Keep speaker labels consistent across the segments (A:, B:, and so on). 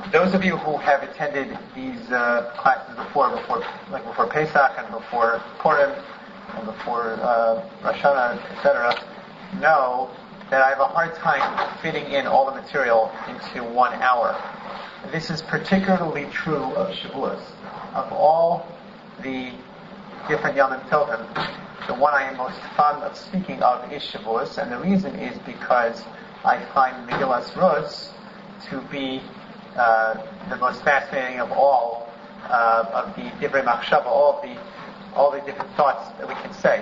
A: Those of you who have attended these classes before Pesach and before Purim and before Rosh Hashanah, etc., know that I have a hard time fitting in all the material into 1 hour. This is particularly true of Shavuos. Of all the different Yom Tovim, the one I am most fond of speaking of is Shavuos, and the reason is because I find Megillas Rus to be the most fascinating of all of the Divrei Machshava, all the different thoughts that we can say.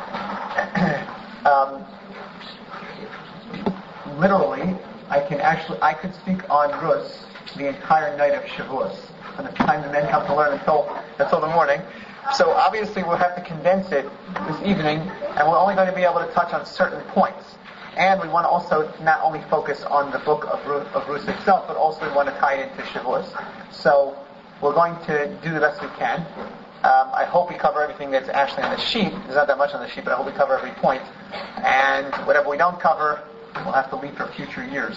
A: Literally, I could speak on Rus the entire night of Shavuos, from the time the men come to learn until the morning. So obviously we'll have to condense it this evening, and we're only going to be able to touch on certain points. And we want to also not only focus on the book of Rus itself, but also we want to tie it into Shavuos. So we're going to do the best we can. I hope we cover everything that's actually on the sheet. There's not that much on the sheet, but I hope we cover every point. And whatever we don't cover, we'll have to leave for future years.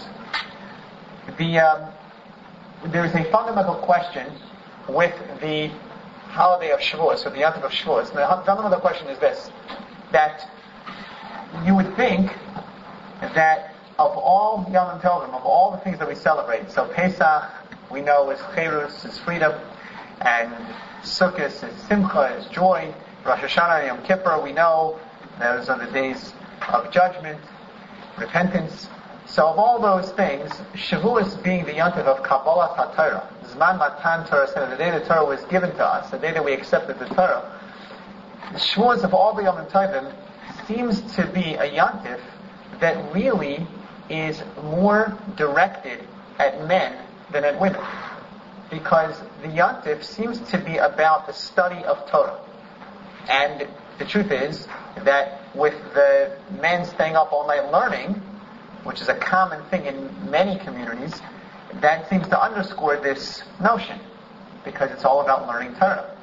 A: There is a fundamental question with the holiday of Shavuos, or the Yom Tov of Shavuos. And the fundamental question is this, that you would think that of all Yom Tovim, of all the things that we celebrate, so Pesach, we know, is Cherus, is freedom, and Sukkot is Simcha, is joy, Rosh Hashanah and Yom Kippur, we know, those are the days of judgment, repentance. So of all those things, Shavuos being the Yom Tov of Kabbalah HaTorah, Zman Matan Torah, the day the Torah was given to us, the day that we accepted the Torah, the Shavuos of all the Yom Tovim seems to be a Yom Tov that really is more directed at men than at women. Because the Yom Tov seems to be about the study of Torah. And the truth is that with the men staying up all night learning, which is a common thing in many communities, that seems to underscore this notion, because it's all about learning Torah.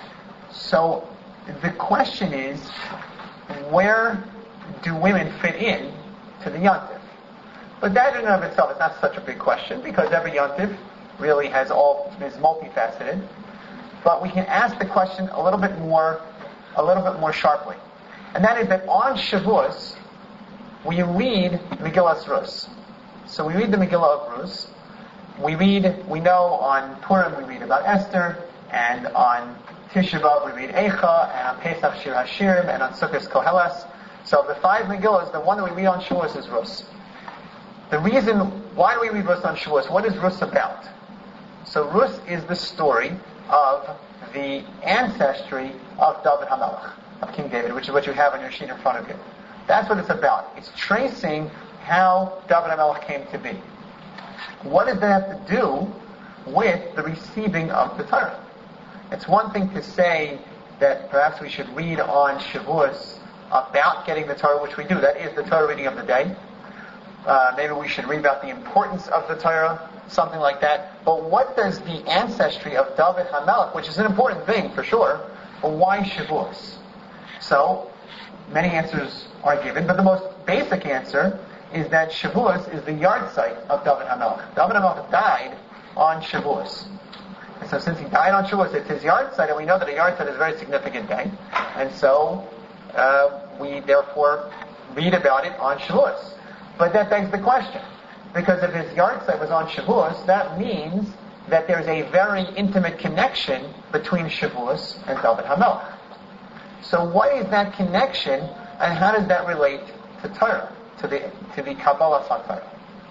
A: So the question is, where do women fit in to the Yom Tov? But that in and of itself is not such a big question, because every Yom Tov really is multifaceted. But we can ask the question a little bit more sharply. And that is that on Shavuos, we read Megillas Rus. So we read the Megillah of Rus. We know on Purim we read about Esther, and on Tisha B'Av we read Eicha, and on Pesach Shir HaShirim, and on Sukkot Koheles. So of the 5 Megillahs, the one that we read on Shavuos is Rus. The reason, why do we read Rus on Shavuos? What is Rus about? So Rus is the story of the ancestry of David HaMelech, of King David, which is what you have on your sheet in front of you. That's what it's about. It's tracing how David HaMelech came to be. What does that have to do with the receiving of the Torah? It's one thing to say that perhaps we should read on Shavuos about getting the Torah, which we do. That is the Torah reading of the day. Maybe we should read about the importance of the Torah, something like that. But what does the ancestry of David HaMelech, which is an important thing for sure, but why Shavuos? So, many answers are given, but the most basic answer is that Shavuos is the yahrzeit of David HaMelech. David HaMelech died on Shavuos. And so since he died on Shavuos, it's his yahrzeit, and we know that a yahrzeit is a very significant day. And so we therefore read about it on Shavuos. But that begs the question, because if his yahrzeit was on Shavuos, that means that there's a very intimate connection between Shavuos and David HaMelech. So what is that connection, and how does that relate to Torah, to the Kabbalah HaTorah?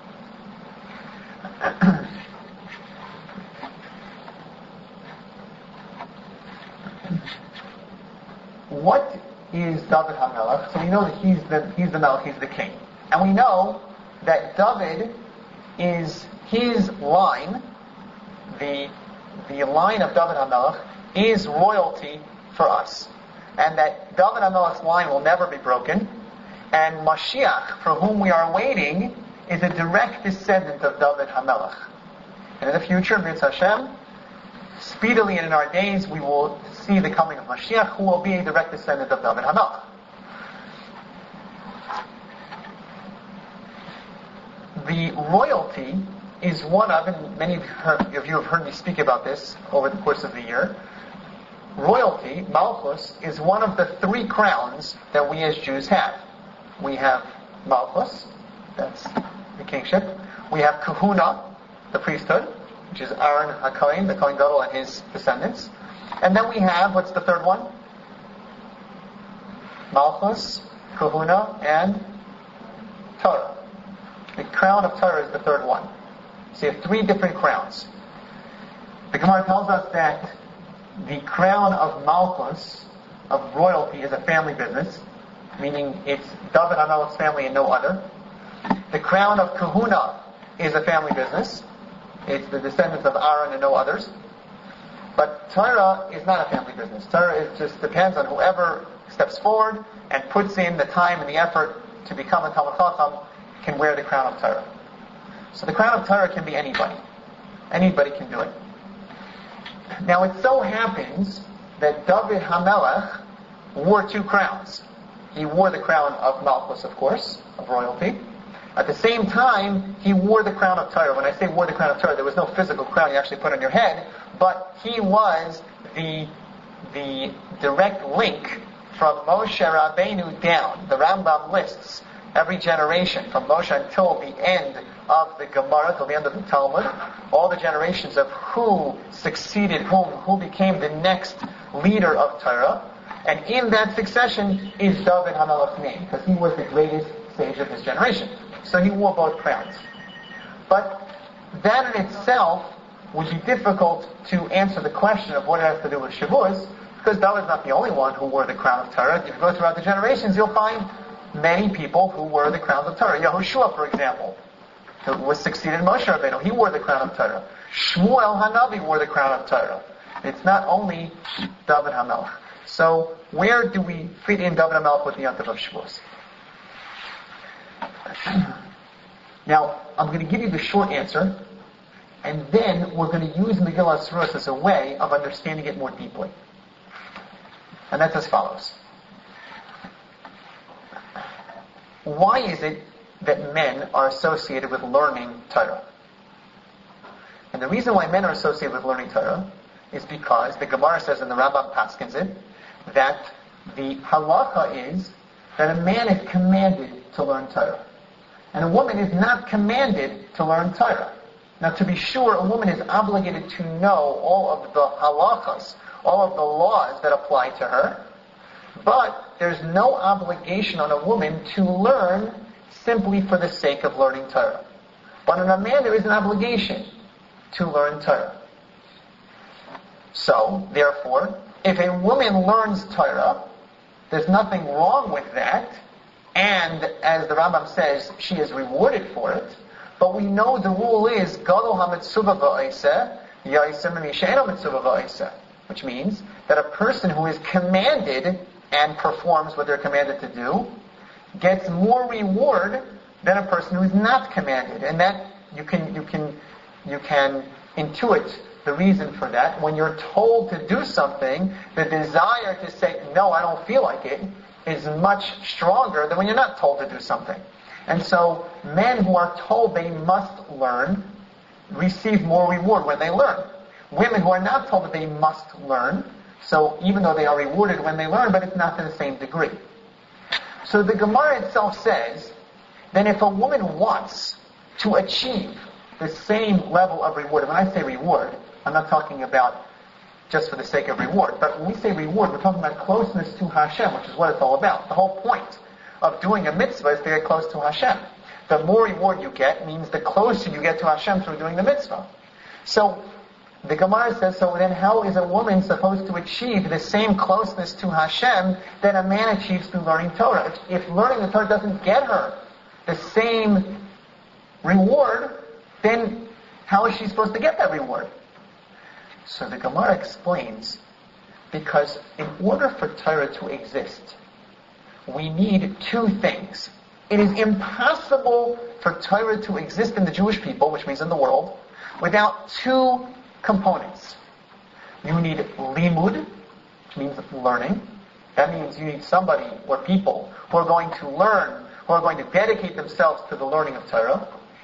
A: What is David HaMelech? So we know that he's the Melech, he's the king. And we know that David is his line, the line of David HaMelech, is royalty for us. And that David HaMelech's line will never be broken. And Mashiach, for whom we are waiting, is a direct descendant of David HaMelech. And in the future, Mitzvah Hashem, speedily and in our days, we will see the coming of Mashiach, who will be a direct descendant of David HaMelech. The royalty is one of, and many of you have heard me speak about this over the course of the year, royalty, Malchus, is one of the three crowns that we as Jews have. We have Malchus, that's the kingship. We have Kahuna, the priesthood, which is Aaron HaKohen, the Kohen Gadol and his descendants. And then we have, what's the third one? Malchus, Kahuna, and Torah. The crown of Torah is the third one. So you have three different crowns. The Gemara tells us that the crown of Malchus, of royalty, is a family business, meaning it's David HaMelech's family and no other. The crown of Kahuna is a family business. It's the descendants of Aaron and no others. But Torah is not a family business. Torah just depends on whoever steps forward and puts in the time and the effort to become a Talmid Chacham can wear the crown of Torah. So the crown of Torah can be anybody. Anybody can do it. Now it so happens that David HaMelech wore two crowns. He wore the crown of Malchus, of course, of royalty. At the same time, he wore the crown of Torah. When I say wore the crown of Torah, there was no physical crown you actually put on your head, but he was the direct link from Moshe Rabbeinu down. The Rambam lists every generation, from Moshe until the end of the Gemara, till the end of the Talmud, all the generations of who succeeded whom, who became the next leader of Torah. And in that succession is David HaMelech's name, because he was the greatest sage of his generation. So he wore both crowns. But that in itself would be difficult to answer the question of what it has to do with Shavuos, because David's not the only one who wore the crown of Torah. If you go throughout the generations, you'll find many people who wore the crown of Torah. Yehoshua, for example, who was succeeded Moshe Rabbeinu, he wore the crown of Torah. Shmuel Hanavi wore the crown of Torah. It's not only David HaMelech. So where do we fit in David HaMelech with the Yontif of Shavuos? Now, I'm going to give you the short answer, and then we're going to use Megillah Suros as a way of understanding it more deeply. And that's as follows. Why is it that men are associated with learning Torah? And the reason why men are associated with learning Torah is because the Gemara says, in the Rambam Paskins it, that the halacha is that a man is commanded to learn Torah. And a woman is not commanded to learn Torah. Now, to be sure, a woman is obligated to know all of the halachas, all of the laws that apply to her, but there's no obligation on a woman to learn simply for the sake of learning Torah. But on a man, there is an obligation to learn Torah. So, therefore, if a woman learns Torah, there's nothing wrong with that, and as the Rambam says, she is rewarded for it. But we know the rule is Gadol HaMitzvah V'Oiseh Ya'iseh M'Mishe'eno Mitzvah V'Oiseh, which means that a person who is commanded and performs what they're commanded to do gets more reward than a person who is not commanded. And that you can intuit the reason for that. When you're told to do something, the desire to say, no, I don't feel like it, is much stronger than when you're not told to do something. And so, men who are told they must learn receive more reward when they learn. Women who are not told that they must learn, so even though they are rewarded when they learn, but it's not to the same degree. So the Gemara itself says that if a woman wants to achieve the same level of reward, and when I say reward, I'm not talking about just for the sake of reward, but when we say reward, we're talking about closeness to Hashem, which is what it's all about. The whole point of doing a mitzvah is to get close to Hashem. The more reward you get means the closer you get to Hashem through doing the mitzvah. So, the Gemara says, so then how is a woman supposed to achieve the same closeness to Hashem that a man achieves through learning Torah? If learning the Torah doesn't get her the same reward, then how is she supposed to get that reward? So the Gemara explains, because in order for Torah to exist, we need two things. It is impossible for Torah to exist in the Jewish people, which means in the world, without two components. You need limud, which means learning. That means you need somebody or people who are going to learn, who are going to dedicate themselves to the learning of Torah.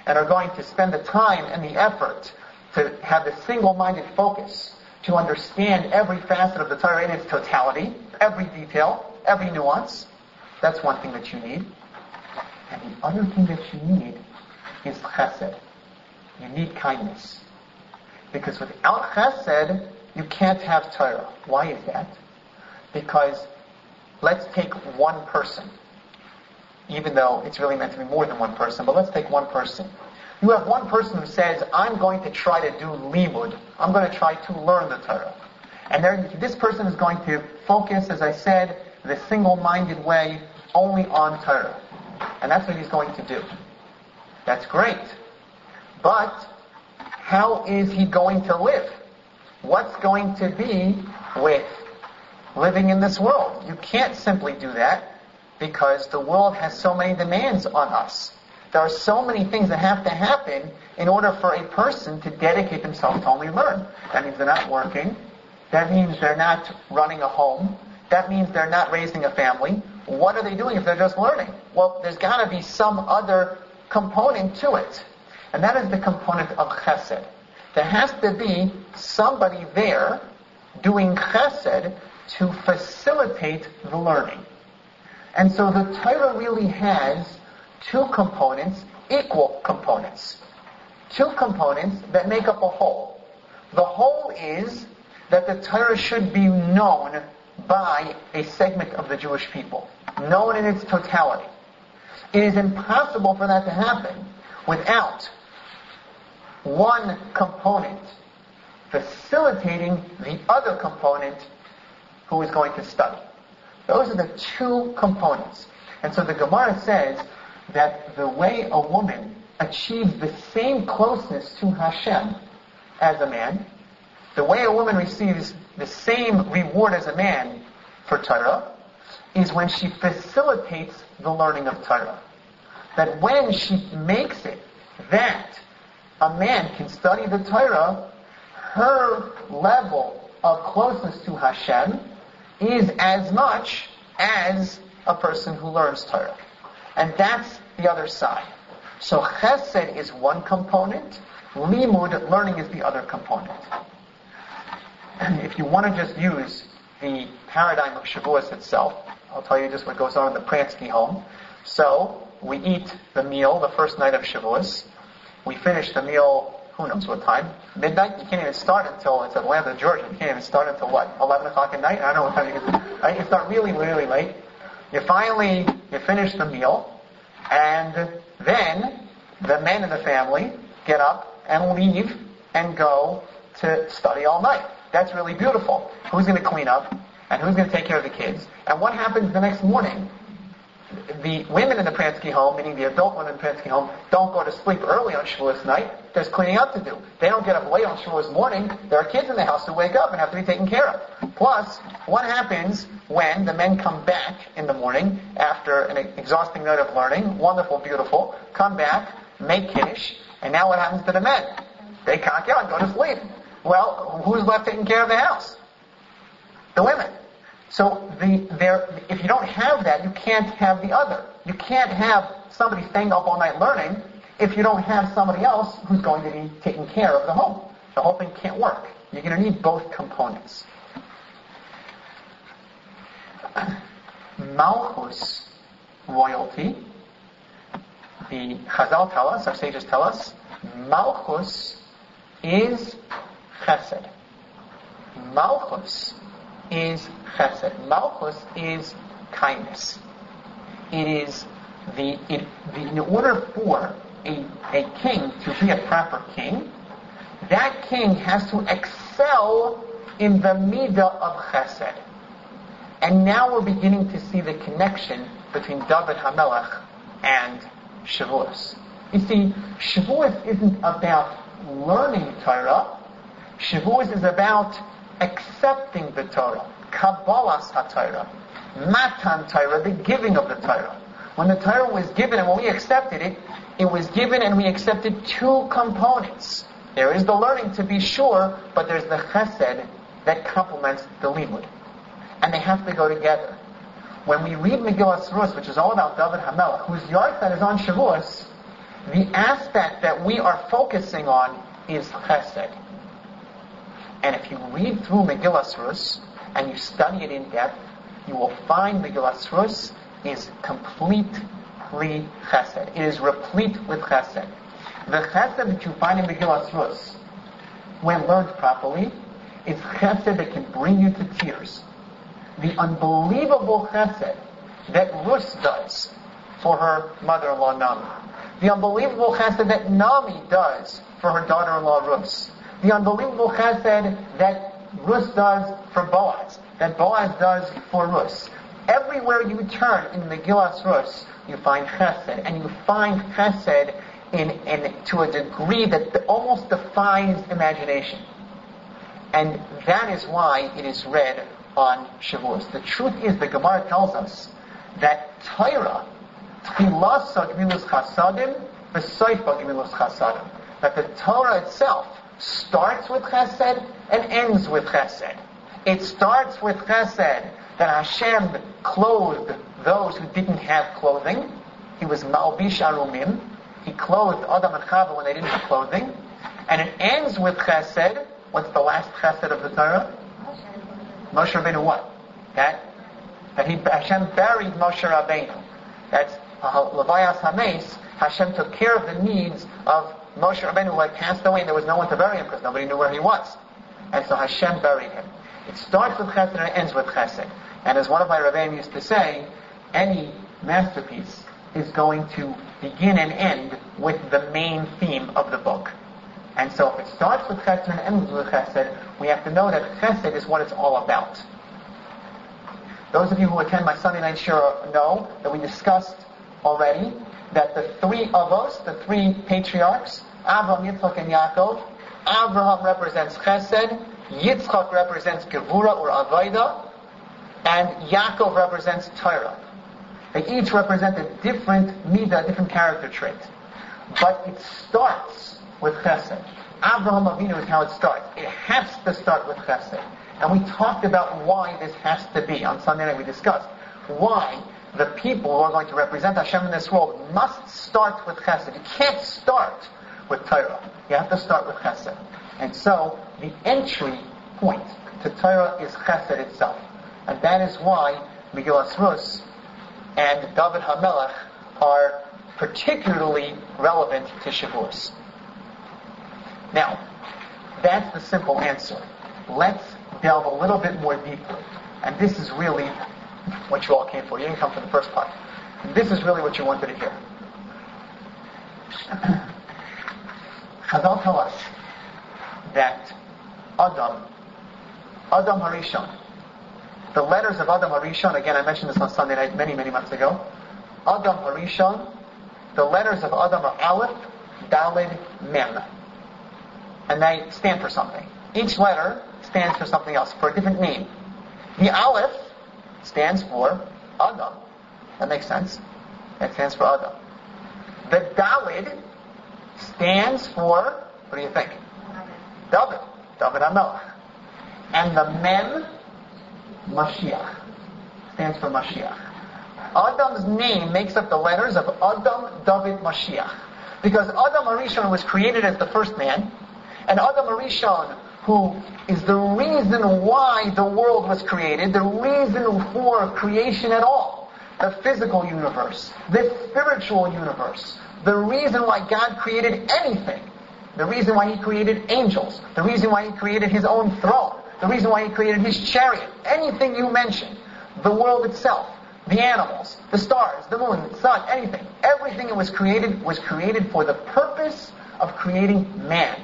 A: and are going to spend the time and the effort to have the single-minded focus to understand every facet of the Torah in its totality, every detail, every nuance, that's one thing that you need. And the other thing that you need is chesed. You need kindness. Because without chesed, you can't have Torah. Why is that? Because let's take one person, even though it's really meant to be more than one person, but let's take one person. You have one person who says, I'm going to try to do limud. I'm going to try to learn the Torah. And this person is going to focus, as I said, the single-minded way only on Torah. And that's what he's going to do. That's great. But how is he going to live? What's going to be with living in this world? You can't simply do that because the world has so many demands on us. There are so many things that have to happen in order for a person to dedicate themselves to only learn. That means they're not working. That means they're not running a home. That means they're not raising a family. What are they doing if they're just learning? Well, there's got to be some other component to it. And that is the component of chesed. There has to be somebody there doing chesed to facilitate the learning. And so the Torah really has two components, equal components. Two components that make up a whole. The whole is that the Torah should be known by a segment of the Jewish people, known in its totality. It is impossible for that to happen without one component facilitating the other component who is going to study. Those are the two components. And so the Gemara says that the way a woman achieves the same closeness to Hashem as a man, the way a woman receives the same reward as a man for Torah, is when she facilitates the learning of Torah. That when she makes it that a man can study the Torah, her level of closeness to Hashem is as much as a person who learns Torah. And that's the other side. So chesed is one component, limud, learning, is the other component. And if you want to just use the paradigm of Shavuos itself, I'll tell you just what goes on in the Pransky home. So, we eat the meal the first night of Shavuos. We finish the meal, who knows what time? Midnight? You can't even start until, it's Atlanta, Georgia. You can't even start until what? 11 o'clock at night? I don't know what time you can, right? It's not really, really late. You finish the meal, and then the men in the family get up and leave and go to study all night. That's really beautiful. Who's going to clean up? And who's going to take care of the kids? And what happens the next morning? The women in the Pransky home, meaning the adult women in the Pransky home, don't go to sleep early on Shavuos night. There's cleaning up to do. They don't get up late on Shavuos morning. There are kids in the house who wake up and have to be taken care of. Plus, what happens when the men come back in the morning after an exhausting night of learning? Wonderful, beautiful. Come back, make kiddush, and now what happens to the men? They conk out and go to sleep. Well, who's left taking care of the house? The women. So if you don't have that, you can't have the other. You can't have somebody staying up all night learning if you don't have somebody else who's going to be taking care of the home. The whole thing can't work. You're going to need both components. Malchus, royalty, the Chazal tell us, our sages tell us, Malchus is chesed. Malchus is chesed. Malchus is kindness. It is in order for a king to be a proper king, that king has to excel in the midah of chesed. And now we're beginning to see the connection between David HaMelech and Shavuos. You see, Shavuos isn't about learning Torah. Shavuos is about accepting the Torah, Kabbalas HaTorah, Matan Torah, the giving of the Torah. When the Torah was given and when we accepted it, it was given and we accepted two components. There is the learning to be sure, but there's the chesed that complements the limud. And they have to go together. When we read Megillas Rus, which is all about David HaMelech, whose yahrzeit is on Shavuos, The aspect that we are focusing on is chesed. And if you read through Megillas Rus and you study it in depth, you will find Megillas Rus is completely chesed. It is replete with chesed. The chesed that you find in Megillas Rus, when learned properly, is chesed that can bring you to tears. The unbelievable chesed that Rus does for her mother-in-law Nami. The unbelievable chesed that Nami does for her daughter-in-law Rus. The unbelievable chesed that Rus does for Boaz. That Boaz does for Rus. Everywhere you turn in Megillas Rus, you find chesed. And you find chesed to a degree that almost defies imagination. And that is why it is read on Shavuos. The truth is, the Gemara tells us that Torah, Tchilasa Gmilus Chasadim, V'Soifa Gmilus Chasadim. That the Torah itself starts with chesed and ends with chesed. It starts with chesed, that Hashem clothed those who didn't have clothing. He was Malbish Arumim. He clothed Adam and Chava when they didn't have clothing. And it ends with chesed. What's the last chesed of the Torah? Moshe Rabbeinu what? That Hashem buried Moshe Rabbeinu. That's Levayas HaMeis. Hashem took care of the needs of Moshe Rabbeinu, who had passed away, and there was no one to bury him because nobody knew where he was. And so Hashem buried him. It starts with chesed and it ends with chesed. And as one of my Rebbeim used to say, any masterpiece is going to begin and end with the main theme of the book. And so if it starts with chesed and ends with chesed, we have to know that chesed is what it's all about. Those of you who attend my Sunday night shiur know that we discussed already that the three avos, the three patriarchs, Avraham, Yitzchak, and Yaakov, Avraham represents chesed, Yitzchak represents gevura or avodah, and Yaakov represents Torah. They each represent a different midah, a different character trait. But it starts with chesed. Avraham Avinu is how it starts. It has to start with chesed. And we talked about why this has to be. On Sunday night we discussed why the people who are going to represent Hashem in this world must start with chesed. You can't start with Torah. You have to start with chesed. And so the entry point to Torah is chesed itself. And that is why Megillas Rus and David HaMelech are particularly relevant to Shavuos. Now, that's the simple answer. Let's delve a little bit more deeply. And this is really what you all came for. You didn't come for the first part. This is really what you wanted to hear. Chazal tell us that Adam Harishon, the letters of Adam Harishon, again I mentioned this on Sunday night many months ago. Adam Harishon, the letters of Adam are Aleph, Daled, Mem. And they stand for something. Each letter stands for something else, for a different name. The Aleph stands for Adam. That makes sense. That stands for Adam. The Daled stands for, what do you think? David HaMelech. And the Mem, Mashiach, stands for Mashiach. Adam's name makes up the letters of Adam, David, Mashiach. Because Adam Harishon was created as the first man, and Adam Harishon, who is the reason why the world was created, the reason for creation at all, the physical universe, the spiritual universe, the reason why God created anything, the reason why He created angels, the reason why He created His own throne, the reason why He created His chariot, anything you mention, the world itself, the animals, the stars, the moon, the sun, anything, everything that was created for the purpose of creating man.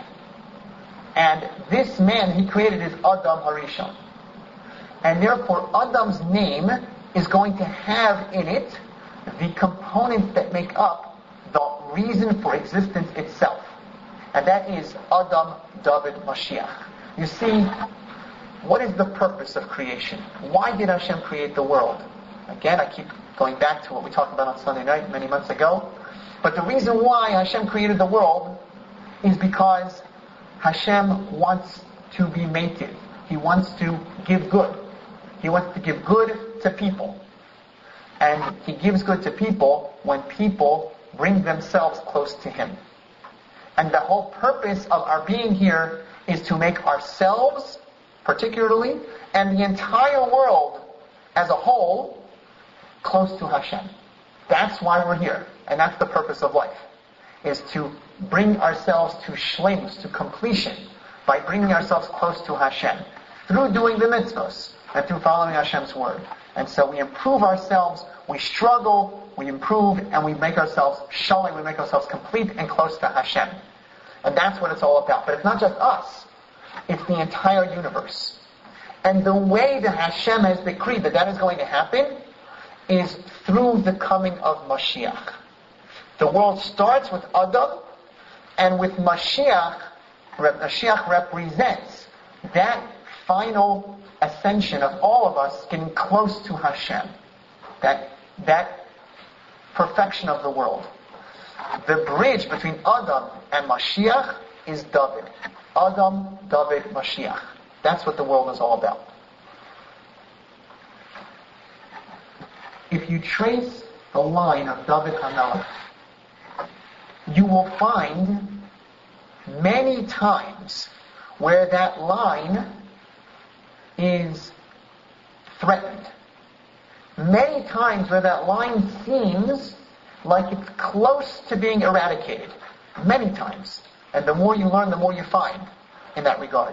A: And this man He created is Adam Harishon. And therefore Adam's name is going to have in it the components that make up the reason for existence itself. And that is Adam, David, Mashiach. You see, what is the purpose of creation? Why did Hashem create the world? Again, I keep going back to what we talked about on Sunday night many months ago. But the reason why Hashem created the world is because Hashem wants to be mated. He wants to give good. He wants to give good to people. And He gives good to people when people bring themselves close to Him. And the whole purpose of our being here is to make ourselves, particularly, and the entire world as a whole, close to Hashem. That's why we're here. And that's the purpose of life, is to bring ourselves to shleimus, to completion, by bringing ourselves close to Hashem, through doing the mitzvahs, and through following Hashem's word. And so we improve ourselves, we struggle, we improve, and we make ourselves shalom, we make ourselves complete and close to Hashem. And that's what it's all about. But it's not just us, it's the entire universe. And the way that Hashem has decreed that that is going to happen is through the coming of Mashiach. The world starts with Adam, and with Mashiach represents that final ascension of all of us getting close to Hashem. That perfection of the world. The bridge between Adam and Mashiach is David. Adam, David, Mashiach. That's what the world is all about. If you trace the line of David HaMelech, you will find many times where that line is threatened. Many times where that line seems like it's close to being eradicated. Many times. And the more you learn, the more you find in that regard.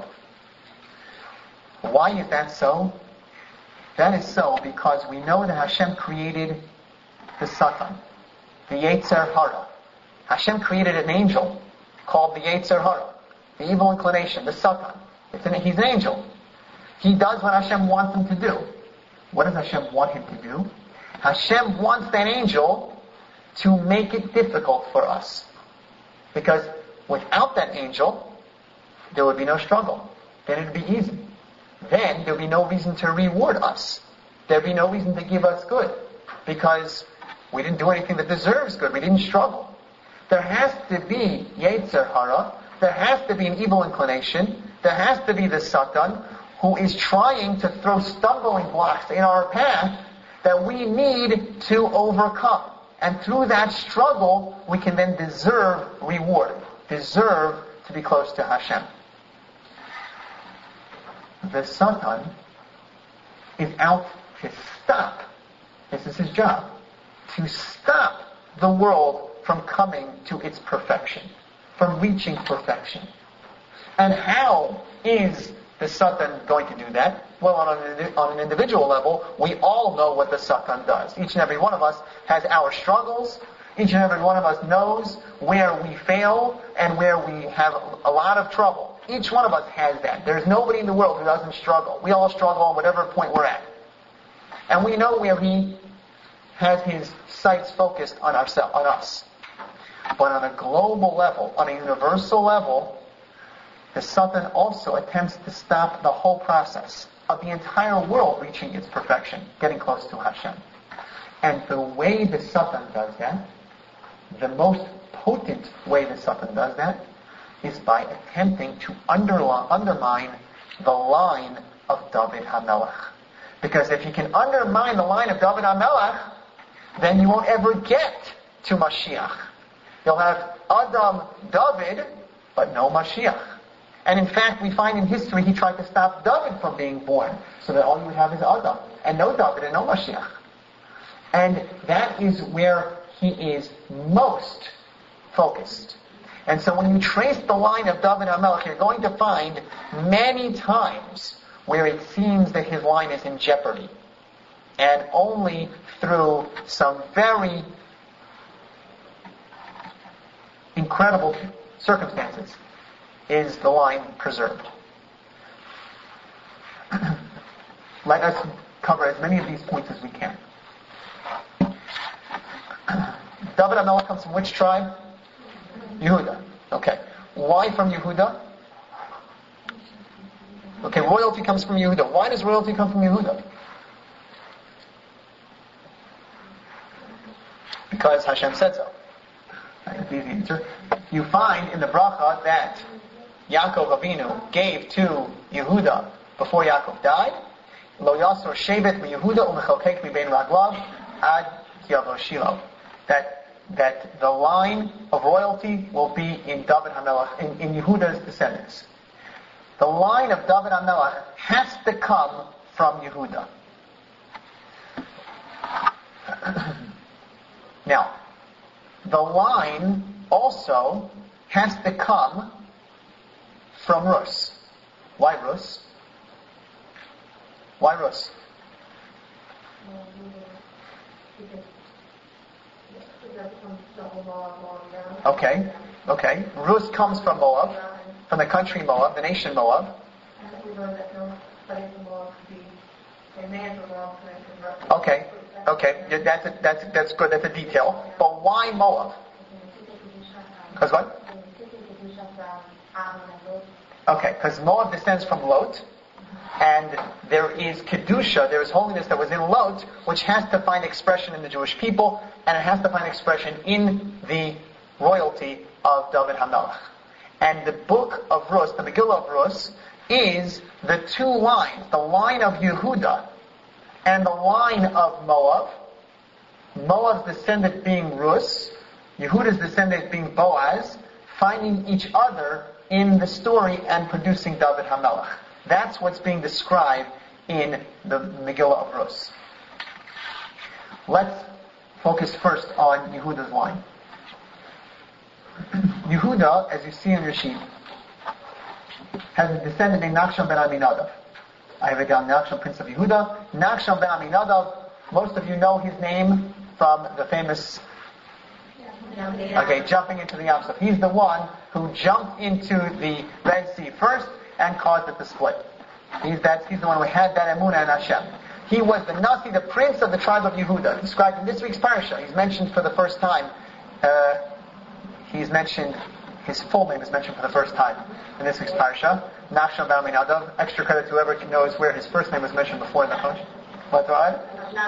A: Why is that so? That is so because we know that Hashem created the Satan, the Yetzer Hara. Hashem created an angel called the Yetzer Hara, the evil inclination, the Satan. He's an angel. He does what Hashem wants him to do. What does Hashem want him to do? Hashem wants that angel to make it difficult for us. Because without that angel, there would be no struggle. Then it would be easy. Then there would be no reason to reward us. There would be no reason to give us good. Because we didn't do anything that deserves good. We didn't struggle. There has to be Yetzer Hara. There has to be an evil inclination. There has to be the Satan who is trying to throw stumbling blocks in our path that we need to overcome. And through that struggle, we can then deserve reward. Deserve to be close to Hashem. The Satan is out to stop. This is his job. To stop the world from coming to its perfection. From reaching perfection. And how is the Satan going to do that? Well, on an individual level, we all know what the Satan does. Each and every one of us has our struggles. Each and every one of us knows where we fail and where we have a lot of trouble. Each one of us has that. There's nobody in the world who doesn't struggle. We all struggle on whatever point we're at. And we know where he has his sights focused on us. But on a global level, on a universal level, the Satan also attempts to stop the whole process of the entire world reaching its perfection, getting close to Hashem. And the way the Satan does that, the most potent way the Satan does that, is by attempting to undermine the line of David HaMelech. Because if you can undermine the line of David HaMelech, then you won't ever get to Mashiach. You'll have Adam, David, but no Mashiach. And in fact, we find in history he tried to stop David from being born, so that all you would have is Adam, and no David, and no Mashiach. And that is where he is most focused. And so when you trace the line of David HaMelech, you're going to find many times where it seems that his line is in jeopardy. And only through some very incredible circumstances is the line preserved. Let us cover as many of these points as we can. David HaMelech comes from which tribe? Yehuda. Okay. Why from Yehuda? Okay, royalty comes from Yehuda. Why does royalty come from Yehuda? Because Hashem said so. That's the easy answer. You find in the bracha that Yaakov Avinu gave to Yehuda before Yaakov died, Lo Yasor Shevet Yehuda Umechalkek Mibein Raglav Ad Yavo Shiloh. That that the line of royalty will be in David HaMelech, in Yehuda's descendants. The line of David HaMelech has to come from Yehuda. Now, the line also has to come from Rus. Why Rus? Why Rus? Okay. Rus comes from Moab, from the country Moab, the nation Moab. Okay. Yeah, that's good. That's a detail. But why Moab? Because what? Okay, because Moab descends from Lot, and there is Kedusha, there is holiness that was in Lot, which has to find expression in the Jewish people, and it has to find expression in the royalty of David HaMelech. And the book of Rus, the Megillah of Rus, is the two lines, the line of Yehuda and the line of Moab. Moab's descendant being Rus, Yehuda's descendant being Boaz, finding each other in the story and producing David HaMelech. That's what's being described in the Megillah of Rus. Let's focus first on Yehuda's line. Yehuda, as you see in your sheet, has a descendant named Nachshon ben Aminadav. I have it down, Nachshon, prince of Yehuda. Nachshon ben Aminadav, most of you know his name from the famous jumping into the Yam Suf. He's the one who jumped into the Red Sea first and caused it to split. He's the one who had that emunah in Hashem. He was the Nasi, the prince of the tribe of Yehuda, described in this week's parasha. He's mentioned for the first time. His full name is mentioned for the first time in this week's parasha. Nachshon ben Aminadav. Extra credit to whoever knows where his first name was mentioned before in the Chumash. What's right?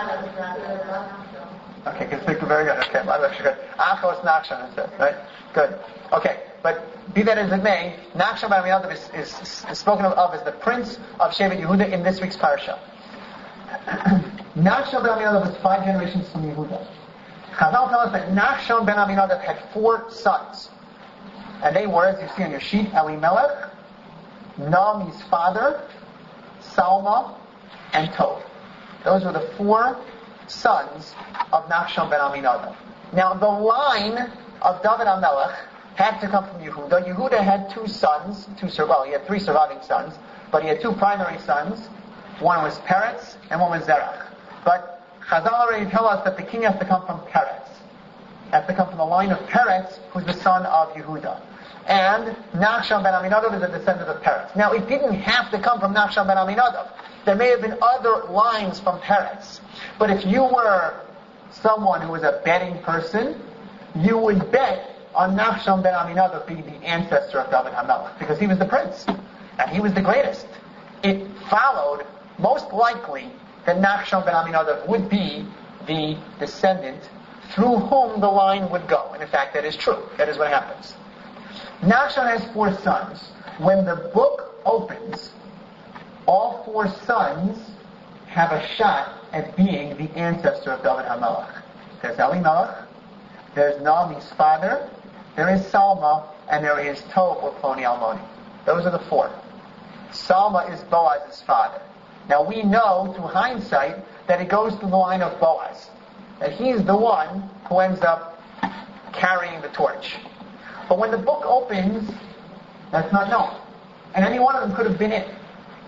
A: Okay, very good. Okay, a lot of extra credit. Achos Nachshon, that's it, right? Good. Okay, but be that as it may, Nachshon ben Aminadav is spoken of as the prince of Shevet Yehuda in this week's parasha. Nachshon ben Aminadav was 5 generations from Yehuda. Chazal tell us that Nachshon ben Aminadav had 4 sons. And they were, as you see on your sheet, Elimelech, Naomi's father, Salma, and Tov. Those were the 4 sons of Nachshon ben Aminadav. Now, the line of David HaMelech had to come from Yehuda. Yehuda had 2 sons, he had 3 surviving sons, but he had 2 primary sons. One was Peretz, and one was Zerach. But Chazal already tell us that the king has to come from Peretz. Has to come from the line of Peretz, who's the son of Yehuda. And Nachshon ben Aminadav is a descendant of Peretz. Now, it didn't have to come from Nachshon ben Aminadav. There may have been other lines from Peretz. But if you were someone who was a betting person, you would bet on Nachshon ben Aminadav being the ancestor of David HaMelech, because he was the prince, and he was the greatest. It followed, most likely, that Nachshon ben Aminadav would be the descendant through whom the line would go. And in fact, that is true. That is what happens. Nachshon has 4 sons. When the book opens, all 4 sons have a shot at being the ancestor of David HaMelech. There's Elimelech, there's Naomi's father, there is Salma, and there is Tov or Ploni Almoni. Those are the 4. Salma is Boaz's father. Now we know, through hindsight, that it goes through the line of Boaz. That he's the one who ends up carrying the torch. But when the book opens, that's not known. And any one of them could have been it.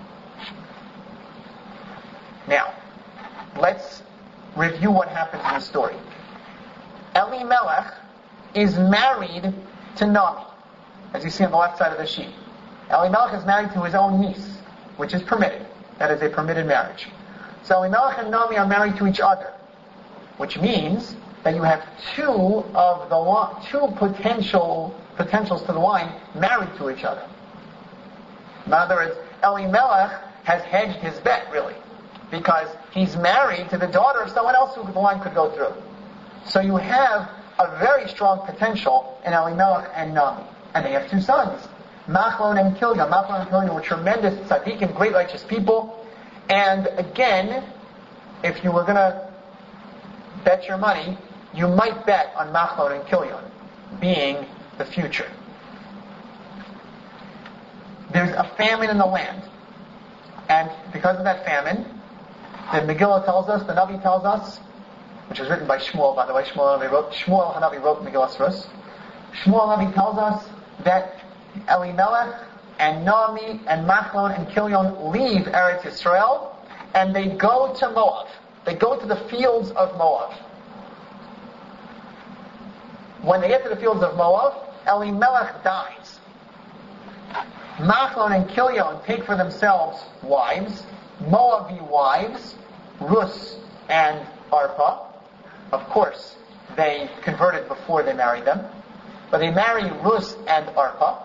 A: Now, let's review what happens in the story. Elimelech is married to Naomi, as you see on the left side of the sheet. Elimelech is married to his own niece, which is permitted. That is a permitted marriage. So Elimelech and Naomi are married to each other, which means that you have 2 potentials to the line married to each other. In other words, Elimelech has hedged his bet, really, because he's married to the daughter of someone else who the line could go through. So you have a very strong potential in Elimelech and Naomi. And they have 2 sons, Machlon and Kilyon. Machlon and Kilyon were tremendous tzaddikim, great righteous people. And again, if you were going to bet your money, you might bet on Machlon and Kilion being the future. There's a famine in the land. And because of that famine, the Megillah tells us, the Navi tells us, which was written by Shmuel, by the way, Shmuel Hanavi wrote Megillah Rus. Shmuel Hanavi tells us that Elimelech and Naomi and Machlon and Kilion leave Eretz Yisrael and they go to Moab. They go to the fields of Moab. When they get to the fields of Moab, Elimelech dies. Machlon and Kilion take for themselves wives, Moabite wives, Rus and Arpa. Of course, they converted before they married them. But they marry Rus and Arpa.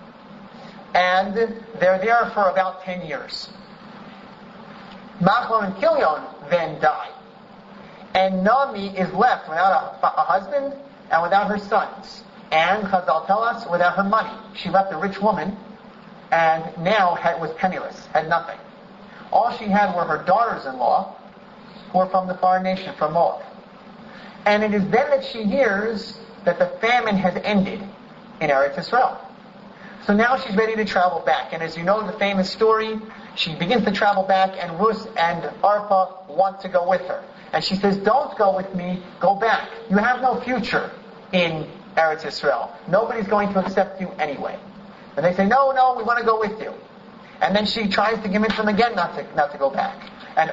A: And they're there for about 10 years. Machlon and Kilion then die. And Naomi is left without a husband and without her sons. And Chazal tell us, without her money. She left a rich woman and now was penniless, had nothing. All she had were her daughters-in-law, who were from the foreign nation, from Moab. And it is then that she hears that the famine has ended in Eretz Yisrael. So now she's ready to travel back. And as you know the famous story, she begins to travel back and Rus and Arpa want to go with her. And she says, don't go with me, go back. You have no future in Eretz Yisrael. Nobody's going to accept you anyway. And they say, no, we want to go with you. And then she tries to convince them again not to go back. And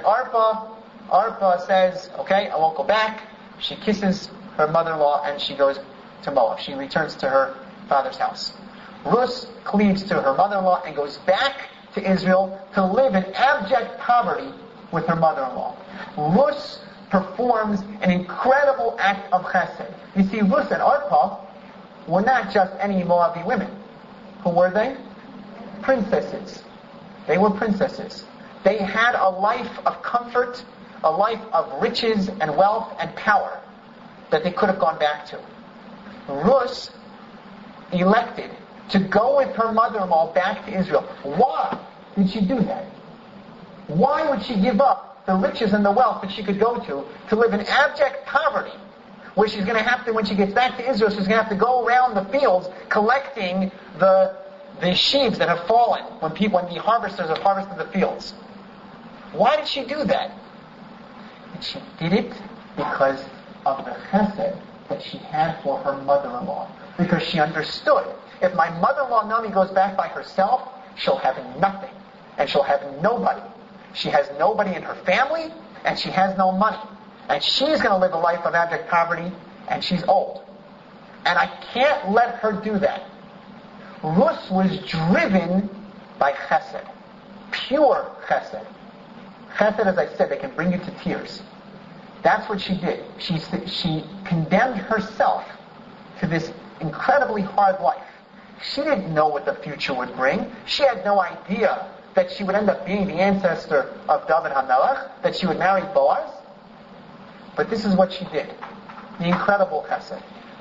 A: Arpa says, okay, I won't go back. She kisses her mother-in-law and she goes to Moab. She returns to her father's house. Rus cleaves to her mother-in-law and goes back to Israel to live in abject poverty with her mother-in-law. Rus performs an incredible act of chesed. You see, Rus and Arpa were not just any Moabite women. Who were they? Princesses. They were princesses. They had a life of comfort, a life of riches and wealth and power that they could have gone back to. Rus elected to go with her mother-in-law back to Israel. Why did she do that? Why would she give up the riches and the wealth that she could go to live in abject poverty, where she's going to have to, when she gets back to Israel, she's going to have to go around the fields collecting the sheaves that have fallen when the harvesters have harvested the fields. Why did she do that? And she did it because of the chesed that she had for her mother-in-law. Because she understood, if my mother-in-law Naomi goes back by herself, she'll have nothing. And she'll have nobody. She has nobody in her family, and she has no money. And she's going to live a life of abject poverty, and she's old. And I can't let her do that. Rus was driven by chesed. Pure chesed. Chesed, as I said, they can bring you to tears. That's what she did. She condemned herself to this incredibly hard life. She didn't know what the future would bring. She had no idea that she would end up being the ancestor of David HaMelech, that she would marry Boaz. But this is what she did. The incredible chesed.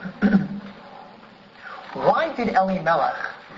A: Why did Elimelech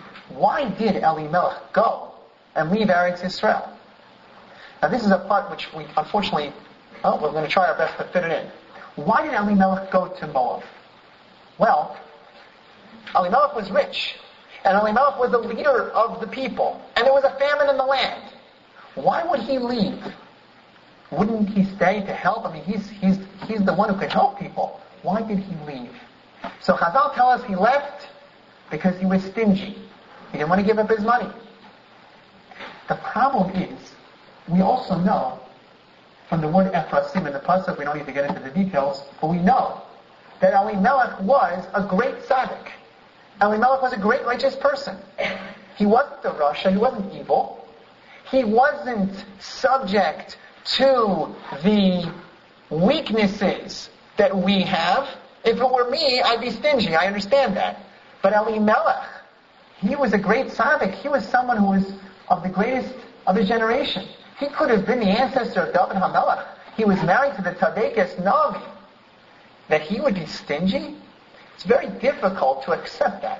A: go and leave Eretz Yisrael? Now this is a part which we unfortunately, we're going to try our best to fit it in. Why did Elimelech go to Moab? Well, Elimelech was rich. And Elimelech was the leader of the people. And there was a famine in the land. Why would he leave? Wouldn't he stay to help? I mean, he's the one who could help people. Why did he leave? So Chazal tell us he left because he was stingy. He didn't want to give up his money. The problem is, we also know from the word Ephrasim in the pasuk, we don't need to get into the details, but we know that Elimelech was a great tzaddik. Elimelech was a great righteous person. He wasn't a rasha, he wasn't evil. He wasn't subject to the weaknesses that we have. If it were me, I'd be stingy, I understand that. But Elimelech, he was a great tzaddik. He was someone who was of the greatest of his generation. He could have been the ancestor of David HaMelech. He was married to the Tzaddikus Navi. That he would be stingy? It's very difficult to accept that.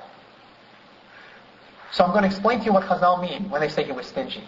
A: So I'm going to explain to you what Chazal mean when they say he was stingy.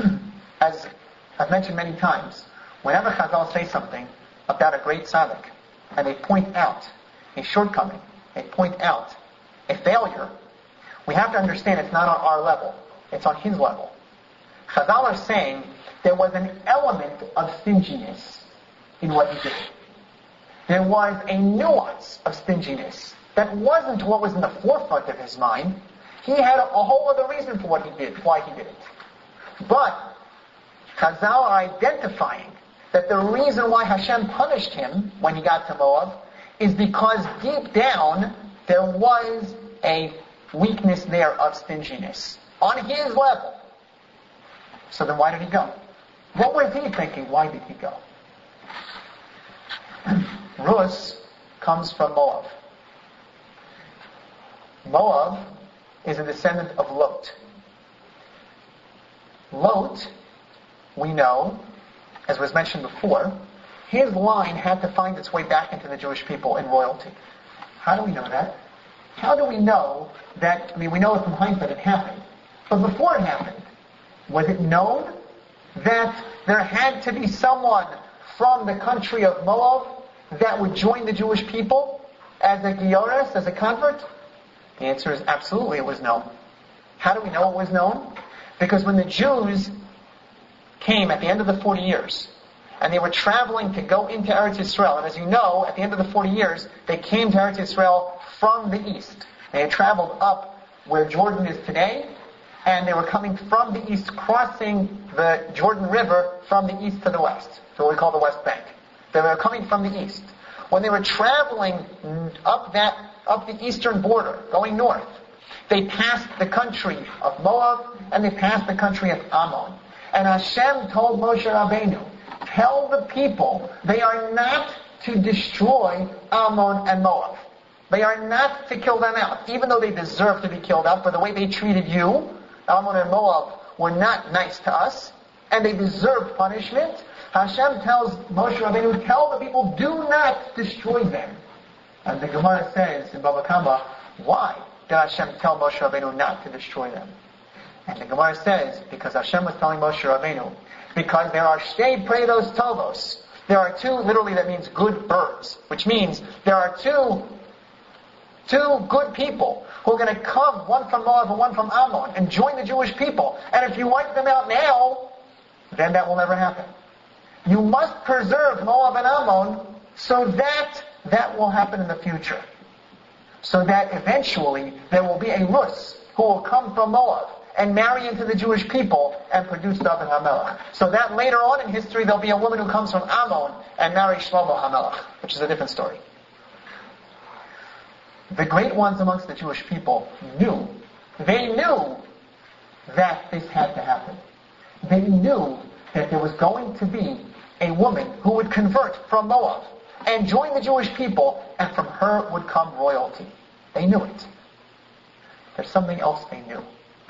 A: As I've mentioned many times, whenever Chazal say something about a great tzaddik, and they point out a shortcoming, they point out a failure, we have to understand it's not on our level, it's on his level. Chazal are saying there was an element of stinginess in what he did. There was a nuance of stinginess that wasn't what was in the forefront of his mind. He had a whole other reason for what he did, why he did it. But Chazal are identifying that the reason why Hashem punished him when he got to Moab is because deep down there was a weakness there of stinginess on his level. So then why did he go? What was he thinking? Why did he go? Rus comes from Moab. Moab is a descendant of Lot. Lot, we know, as was mentioned before, his line had to find its way back into the Jewish people in royalty. How do we know that? How do we know that, we know it from hindsight it happened. But before it happened, was it known that there had to be someone from the country of Moab that would join the Jewish people as a Gioris, as a convert? The answer is absolutely it was known. How do we know it was known? Because when the Jews came at the end of the 40 years, and they were traveling to go into Eretz Yisrael, and as you know, at the end of the 40 years, they came to Eretz Yisrael from the east. They had traveled up where Jordan is today, and they were coming from the east, crossing the Jordan River from the east to the west, so what we call the West Bank. They were coming from the east. When they were traveling up the eastern border, going north, they passed the country of Moab, and they passed the country of Ammon. And Hashem told Moshe Rabbeinu, tell the people they are not to destroy Ammon and Moab. They are not to kill them out, even though they deserve to be killed out for the way they treated you. Ammon and Moab were not nice to us, and they deserved punishment. Hashem tells Moshe Rabbeinu, tell the people, do not destroy them. And the Gemara says in Baba Kama, why did Hashem tell Moshe Rabbeinu not to destroy them? And the Gemara says, because Hashem was telling Moshe Rabbeinu, because there are shtei preidos tovos. There are two, literally that means good birds, which means there are two good people who are going to come, one from Moab and one from Ammon, and join the Jewish people. And if you wipe them out now, then that will never happen. You must preserve Moab and Ammon so that that will happen in the future. So that eventually there will be a Rus who will come from Moab and marry into the Jewish people and produce David HaMelech. So that later on in history there'll be a woman who comes from Ammon and marries Shlomo HaMelech, which is a different story. The great ones amongst the Jewish people knew that this had to happen. They knew that there was going to be a woman who would convert from Moab and join the Jewish people, and from her would come royalty. They knew it. There's something else they knew.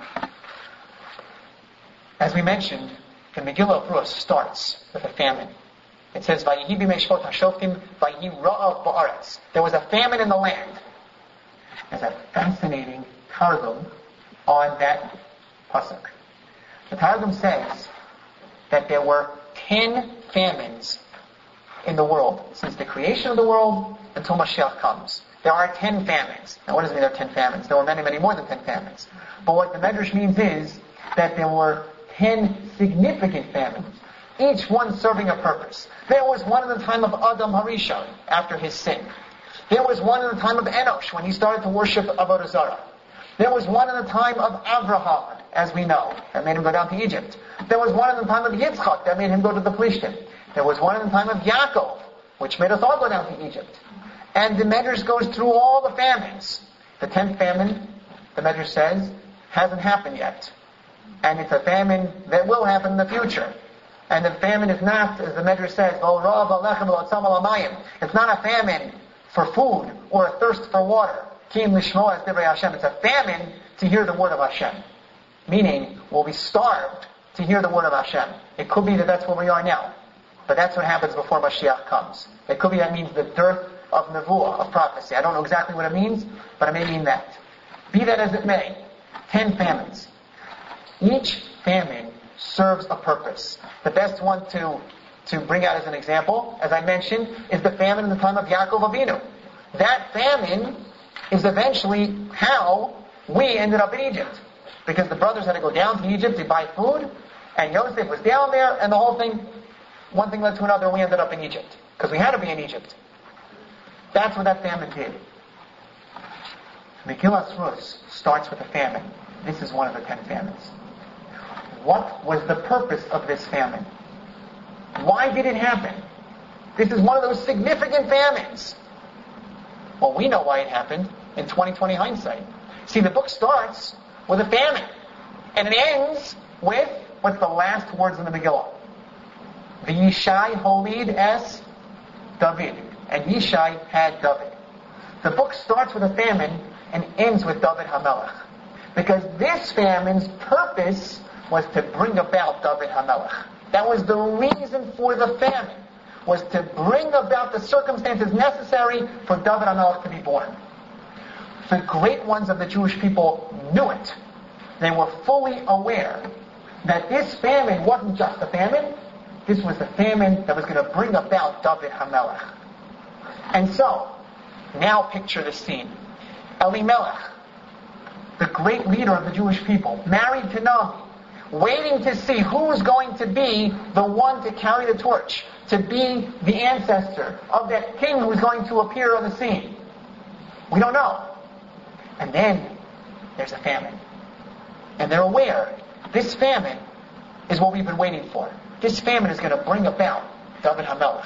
A: As we mentioned, the Megillah of Rus starts with a famine. It says, "Vayihi b'mei shvot hashoftim, vayihi ra'av ba'aretz." There was a famine in the land. There's a fascinating Targum on that pasuk. The Targum says that there were 10 famines in the world since the creation of the world until Mashiach comes. There are 10 famines. Now what does it mean there are 10 famines? There were many, many more than 10 famines. But what the Medrash means is that there were 10 significant famines, each one serving a purpose. There was one in the time of Adam Harishon, after his sin. There was one in the time of Enosh, when he started to worship Avodah Zarah. There was one in the time of Avraham, as we know, that made him go down to Egypt. There was one in the time of Yitzchak, that made him go to the Plishtim. There was one in the time of Yaakov, which made us all go down to Egypt. And the Medrash goes through all the famines. The 10th famine, the Medrash says, hasn't happened yet. And it's a famine that will happen in the future. And the famine is not, as the Medrash says, it's not a famine for food or a thirst for water. It's a famine to hear the word of Hashem. Meaning, we'll be starved to hear the word of Hashem. It could be that that's where we are now. But that's what happens before Mashiach comes. It could be that means the dearth of nevuah, of prophecy. I don't know exactly what it means, but it may mean that. Be that as it may, 10 famines. Each famine serves a purpose. The best one to to bring out as an example, as I mentioned, is the famine in the time of Yaakov Avinu. That famine is eventually how we ended up in Egypt. Because the brothers had to go down to Egypt to buy food, and Yosef was down there, and the whole thing, one thing led to another, and we ended up in Egypt. Because we had to be in Egypt. That's what that famine did. Megillas Rus starts with a famine. This is one of the 10 famines. What was the purpose of this famine? Why did it happen? This is one of those significant famines. Well, we know why it happened in 2020 hindsight. See, the book starts with a famine. And it ends with, what's the last words in the Megillah? V'yishai holid es David. And Yishai had David. The book starts with a famine and ends with David HaMelech. Because this famine's purpose was to bring about David HaMelech. That was the reason for the famine, was to bring about the circumstances necessary for David HaMelech to be born. The great ones of the Jewish people knew it. They were fully aware that this famine wasn't just a famine, this was the famine that was going to bring about David HaMelech. And so, now picture the scene. Elimelech, the great leader of the Jewish people, married to Naomi, waiting to see who's going to be the one to carry the torch, to be the ancestor of that king who's going to appear on the scene. We don't know. And then there's a famine. And they're aware this famine is what we've been waiting for. This famine is going to bring about David HaMelech.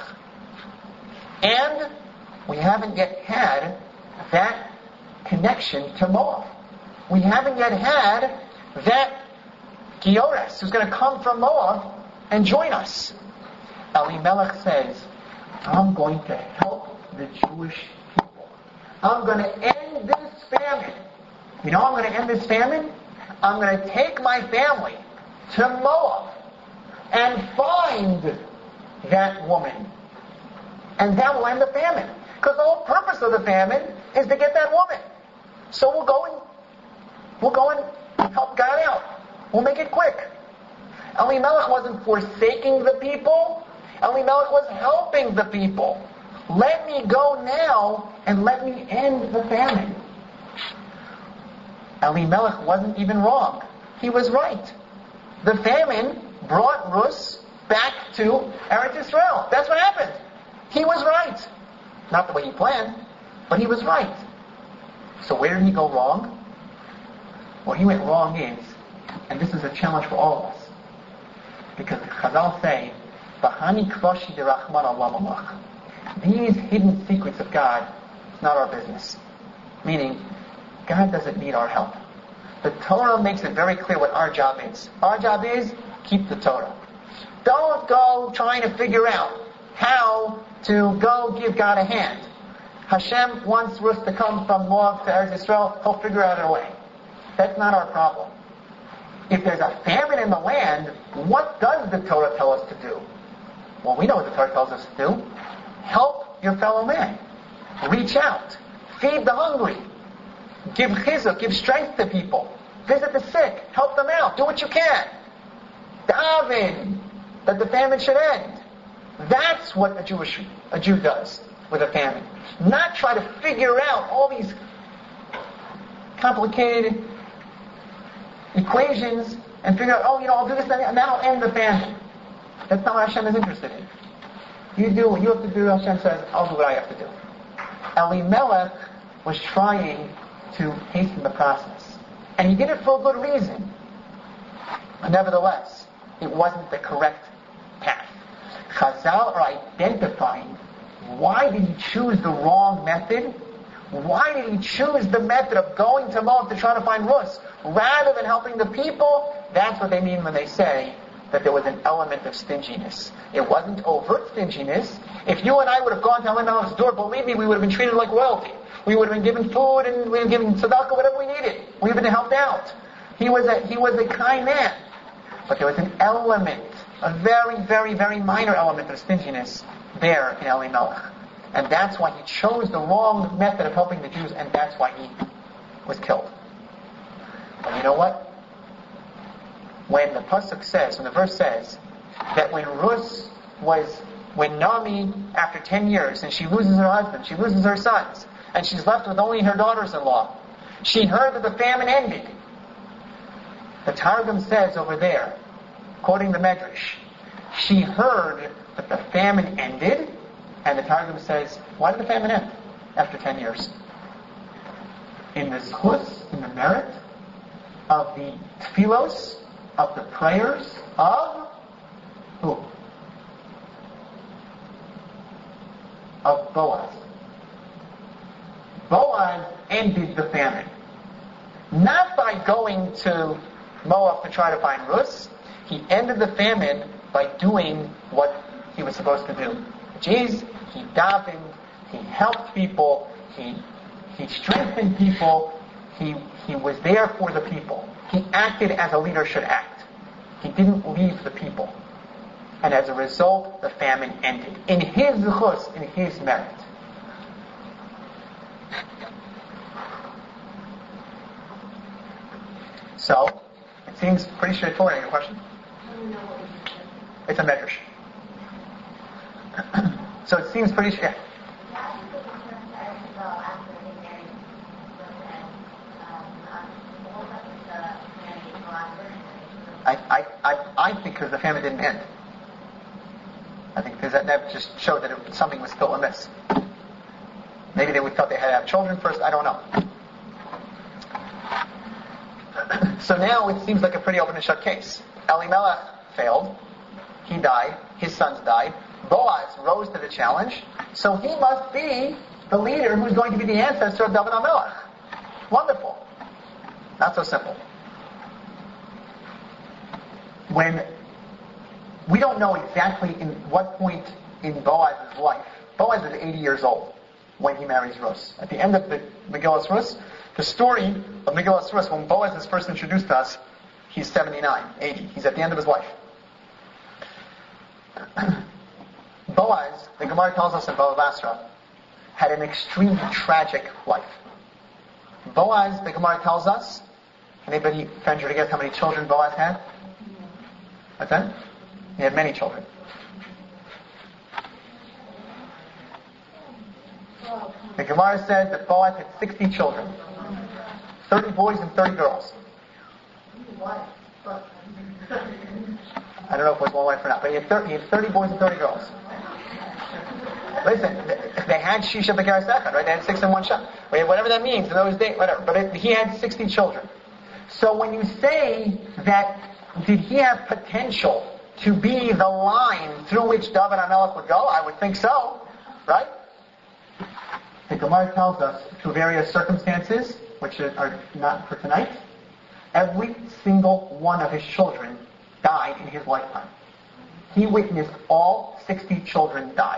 A: And we haven't yet had that connection to Moab. We haven't yet had that Giores who's going to come from Moab and join us. Elimelech says, I'm going to help the Jewish people. I'm going to end this famine. You know how I'm going to end this famine? I'm going to take my family to Moab and find that woman. And that will end the famine. Because the whole purpose of the famine is to get that woman. So we'll go and help God out. We'll make it quick. Elimelech wasn't forsaking the people. Elimelech was helping the people. Let me go now and let me end the famine. Elimelech wasn't even wrong. He was right. The famine brought Rus back to Eretz Yisrael. That's what happened. He was right. Not the way he planned, but he was right. So where did he go wrong? Where he went wrong is, and this is a challenge for all of us, because the Chazal say, "V'hani kvashi derachman Allah malach." These hidden secrets of God, it's not our business. Meaning, God doesn't need our help. The Torah makes it very clear what our job is. Our job is, keep the Torah. Don't go trying to figure out how to go give God a hand. Hashem wants Rus to come from Moab to Eretz Yisrael, he'll figure out a way. That's not our problem. If there's a famine in the land, what does the Torah tell us to do? Well, we know what the Torah tells us to do. Help your fellow man. Reach out. Feed the hungry. Give chizuk, give strength to people. Visit the sick. Help them out. Do what you can. Daven that the famine should end. That's what a Jew does with a famine. Not try to figure out all these complicated equations and figure out, I'll do this and that'll end the famine. That's not what Hashem is interested in. You do what you have to do. Hashem says, I'll do what I have to do. Elimelech was trying to hasten the process. And he did it for a good reason. But nevertheless, it wasn't the correct path. Chazal are identifying why did he choose the wrong method? Why did he choose the method of going to Moab to try to find Rus rather than helping the people? That's what they mean when they say that there was an element of stinginess. It wasn't overt stinginess. If you and I would have gone to Elimelech's door, believe me, we would have been treated like royalty. We would have been given food and we would have been given tzedakah, whatever we needed. We would have been helped out. He was a kind man. But there was an element, a very, very, very minor element of stinginess there in Elimelech. And that's why he chose the wrong method of helping the Jews, and that's why he was killed. But you know what? When the verse says that when Rus was when Naomi, after 10 years, and she loses her husband, she loses her sons, and she's left with only her daughters-in-law. She heard that the famine ended. The Targum says over there, quoting the Medrash, she heard that the famine ended, and the Targum says, why did the famine end after 10 years? In the zchus, in the merit of the tefillos, of the prayers of who? Of Boaz. Boaz ended the famine. Not by going to Moab to try to find Rus. He ended the famine by doing what he was supposed to do. Which is, he davened, he helped people, he strengthened people, he was there for the people. He acted as a leader should act. He didn't leave the people. And as a result, the famine ended. In his zchus, in his merit. So, it seems pretty straightforward. Any question? It's a medrash. So it seems pretty straightforward. I think because the famine didn't end. I think because that just showed that something was still amiss. Maybe they thought they had to have children first. I don't know. So now it seems like a pretty open and shut case. Elimelech failed. He died. His sons died. Boaz rose to the challenge. So he must be the leader who's going to be the ancestor of David HaMelech. Wonderful. Not so simple. When we don't know exactly in what point in Boaz's life. Boaz is 80 years old when he marries Rus. At the end of the Megillas Rus, the story of Megillas Rus, when Boaz is first introduced to us, he's 79, 80. He's at the end of his life. Boaz, the Gemara tells us in Bava Basra, had an extremely tragic life. Boaz, the Gemara tells us, anybody venture to guess how many children Boaz had? What's that? He had many children. The Gemara says that Boaz had 60 children. 30 boys and 30 girls. I don't know if it was one wife or not, but he had 30 boys and 30 girls. Listen, they had Shisha B'Keres Echad, right? They had 6 in one shot. Whatever that means in those days, whatever. But he had 60 children. So when you say that, did he have potential to be the line through which David HaMelech would go? I would think so, right? The Gemara tells us, through various circumstances, which are not for tonight, every single one of his children died in his lifetime. He witnessed all 60 children die.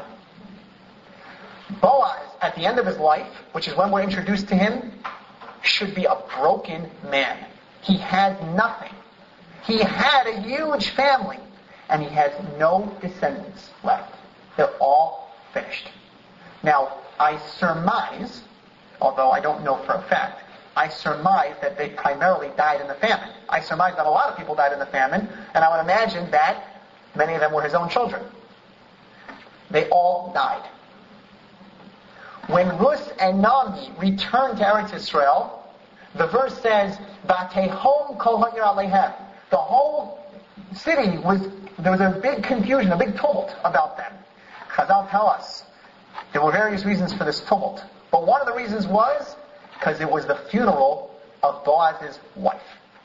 A: Boaz, at the end of his life, which is when we're introduced to him, should be a broken man. He had nothing. He had a huge family, and he has no descendants left. They're all finished. Now, I surmise, although I don't know for a fact, I surmise that they primarily died in the famine. I surmise that a lot of people died in the famine, and I would imagine that many of them were his own children. They all died. When Rus and Naomi returned to Eretz Yisrael, the verse says, "Vatehom kol ha'ir aleihem." The whole city there was a big confusion, a big tumult about them. Chazal tell us there were various reasons for this tumult, but one of the reasons was because it was the funeral of Boaz's wife.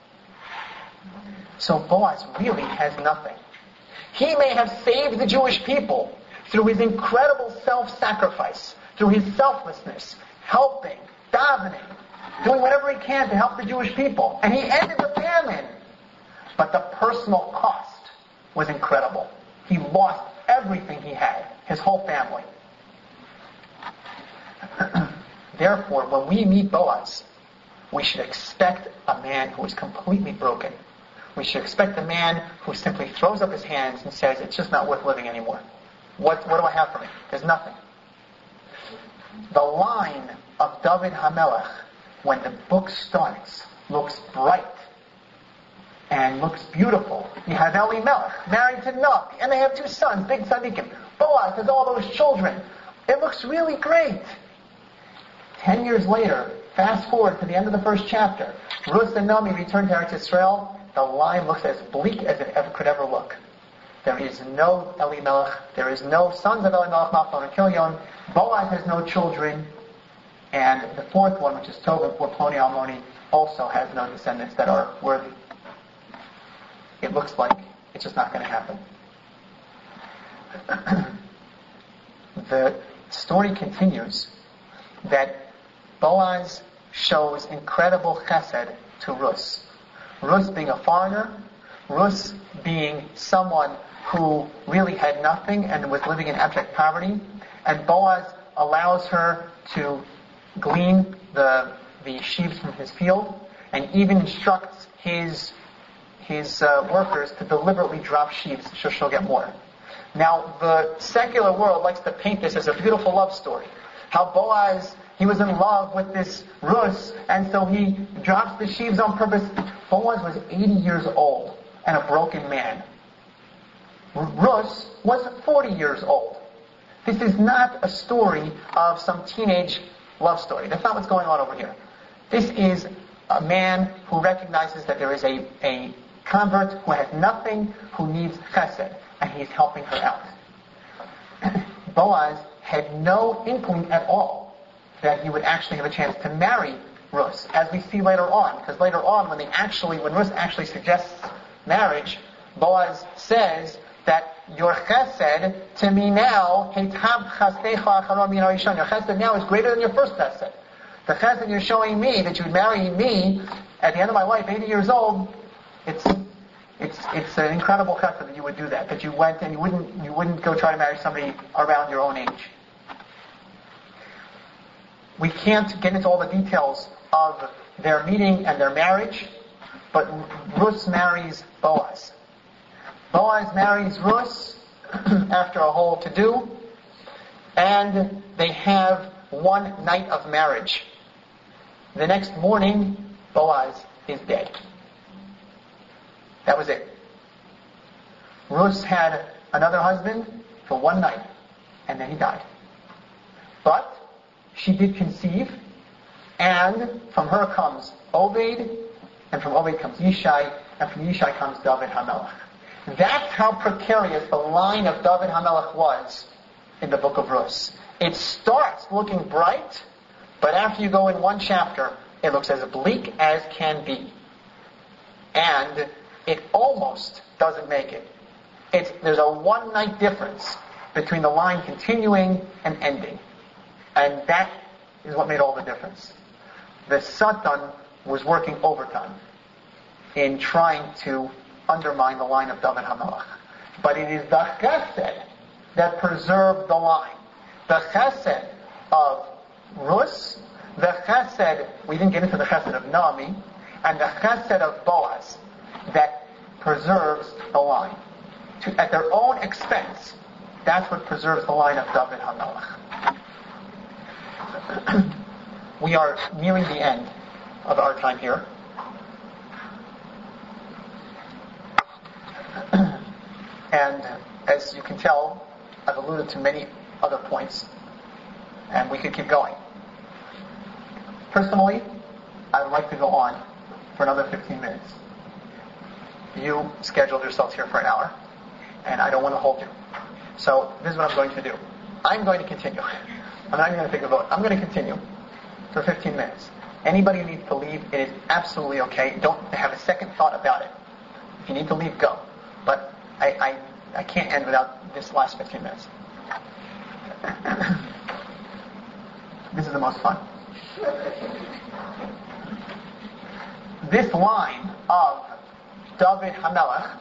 A: So Boaz really has nothing. He may have saved the Jewish people through his incredible self-sacrifice, through his selflessness, helping, davening, doing whatever he can to help the Jewish people. And he ended the famine. But the personal cost was incredible. He lost everything he had, his whole family. Therefore, when we meet Boaz, we should expect a man who is completely broken. We should expect a man who simply throws up his hands and says, it's just not worth living anymore. What do I have for me? There's nothing. The line of David HaMelech, when the book starts, looks bright and looks beautiful. You have Elimelech, married to Naomi, and they have 2 sons, big tzaddikim. Boaz has all those children. It looks really great. 10 years later, fast forward to the end of the first chapter, Ruth and Naomi return to Eretz Yisrael. The line looks as bleak as it could ever look. There is no Elimelech. There is no sons of Elimelech, Machlon and Kilion. Boaz has no children. And the 4th one, which is Tobit or Ploni Almoni, also has no descendants that are worthy. It looks like it's just not going to happen. The story continues that Boaz shows incredible chesed to Rus. Rus being a foreigner, Rus being someone who really had nothing and was living in abject poverty, and Boaz allows her to glean the sheaves from his field, and even instructs his workers to deliberately drop sheaves so she'll get more. Now, the secular world likes to paint this as a beautiful love story. How Boaz, he was in love with this Rus, and so he drops the sheaves on purpose. Boaz was 80 years old and a broken man. Rus was 40 years old. This is not a story of some teenage love story. That's not what's going on over here. This is a man who recognizes that there is a convert who has nothing, who needs chesed, and he's helping her out. Boaz had no inkling at all that he would actually have a chance to marry Rus, as we see later on. Because later on, when Rus actually suggests marriage, Boaz says that your chesed to me now, your chesed now is greater than your first chesed. The chesed you're showing me, that you'd marry me at the end of my life, 80 years old, it's an incredible chesed that you would do that you went and you wouldn't go try to marry somebody around your own age. We can't get into all the details of their meeting and their marriage, but Rus marries Boaz. Boaz marries Rus after a whole to-do, and they have one night of marriage. The next morning, Boaz is dead. That was it. Rus had another husband for one night, and then he died. But she did conceive, and from her comes Obed, and from Obed comes Yishai, and from Yishai comes David HaMelech. That's how precarious the line of David HaMelech was in the book of Rus. It starts looking bright, but after you go in one chapter, it looks as bleak as can be. And it almost doesn't make it. There's a one-night difference between the line continuing and ending. And that is what made all the difference. The Satan was working overtime in trying to undermine the line of David HaMelech. But it is the chesed that preserved the line. The chesed of Rus, the chesed, we didn't get into the chesed of Naomi, and the chesed of Boaz that preserves the line. At their own expense, that's what preserves the line of David HaMelech. We are nearing the end of our time here. And as you can tell, I've alluded to many other points, and we could keep going. Personally, I would like to go on for another 15 minutes. You scheduled yourselves here for an hour, and I don't want to hold you. So this is what I'm going to do. I'm going to continue. I'm not even going to take a vote. I'm going to continue for 15 minutes. Anybody who needs to leave, it is absolutely okay. Don't have a second thought about it. If you need to leave, go. But I can't end without this last 15 minutes. This is the most fun. This line of David HaMelech,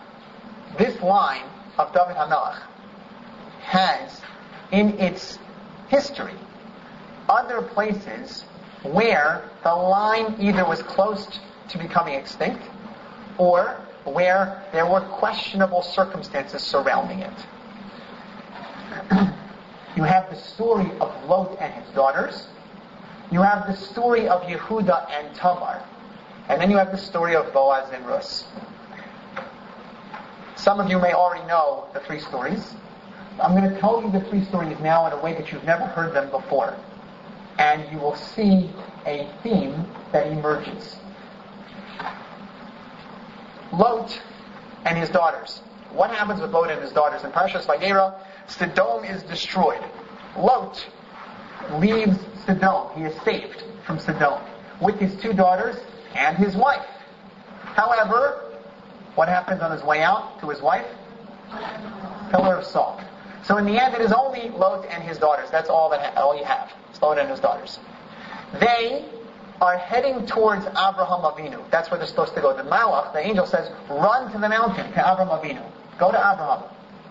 A: has in its history other places where the line either was close to becoming extinct or where there were questionable circumstances surrounding it. You have the story of Lot and his daughters. You have the story of Yehuda and Tamar. And then you have the story of Boaz and Rus. Some of you may already know the three stories. I'm going to tell you the three stories now in a way that you've never heard them before. And you will see a theme that emerges. Lot and his daughters. What happens with Lot and his daughters? In Parshas Vayera, Sodom is destroyed. Lot leaves Sodom. He is saved from Sodom with his two daughters and his wife. However, what happens on his way out to his wife? Pillar of salt. So in the end, it is only Lot and his daughters. That's all you have. It's Lot and his daughters. They are heading towards Abraham Avinu. That's where they're supposed to go. The Malach, the angel, says, run to the mountain, to Abraham Avinu. Go to Abraham.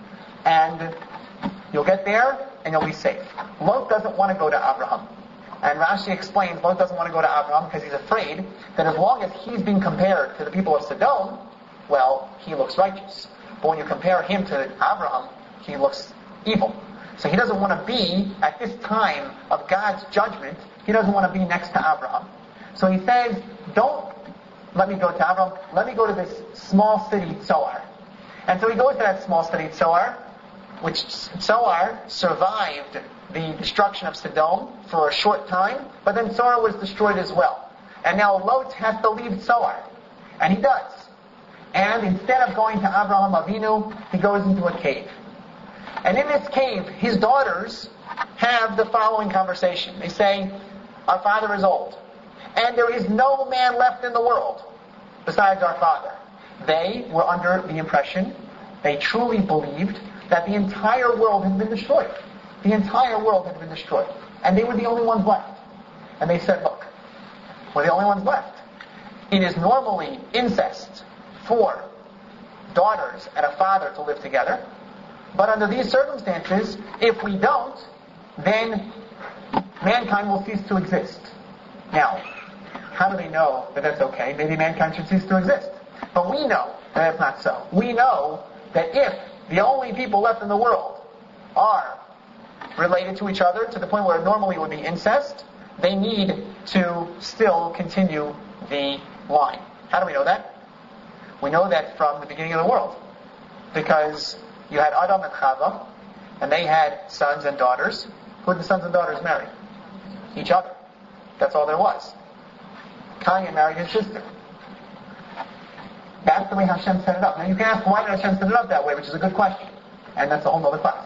A: And you'll get there, and you'll be safe. Lot doesn't want to go to Abraham. And Rashi explains Lot doesn't want to go to Abraham because he's afraid that as long as he's being compared to the people of Sodom, well, he looks righteous. But when you compare him to Abraham, he looks evil. So he doesn't want to be, at this time of God's judgment, he doesn't want to be next to Abraham. So he says, don't let me go to Abraham, let me go to this small city, Tzoar. And so he goes to that small city, Tzoar, which Tzoar survived the destruction of Sodom for a short time, but then Tzoar was destroyed as well. And now Lot has to leave Tzoar. And he does. And instead of going to Abraham Avinu, he goes into a cave. And in this cave, his daughters have the following conversation. They say, our father is old, and there is no man left in the world besides our father. They were under the impression, they truly believed, that the entire world had been destroyed. The entire world had been destroyed. And they were the only ones left. And they said, look, we're the only ones left. It is normally incest for daughters and a father to live together. But under these circumstances, if we don't, then mankind will cease to exist. Now, how do they know that that's okay? Maybe mankind should cease to exist. But we know that it's not so. We know that if the only people left in the world are related to each other to the point where normally it would be incest, they need to still continue the line. How do we know that? We know that from the beginning of the world. Because you had Adam and Chava, and they had sons and daughters. Who did the sons and daughters marry? Each other. That's all there was. Cain married his sister. That's the way Hashem set it up. Now you can ask, why did Hashem set it up that way, which is a good question. And that's a whole other class.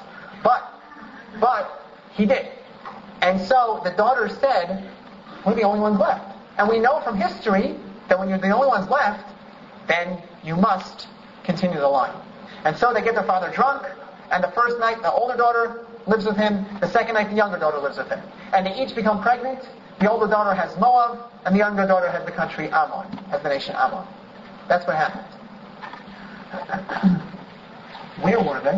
A: But he did. And so the daughters said, we're the only ones left. And we know from history that when you're the only ones left, then you must continue the line. And so they get their father drunk, and the first night the older daughter lives with him, the second night the younger daughter lives with him. And they each become pregnant. The older daughter has Moab, and the younger daughter has the country Ammon, has the nation Ammon. That's what happened. Where were they?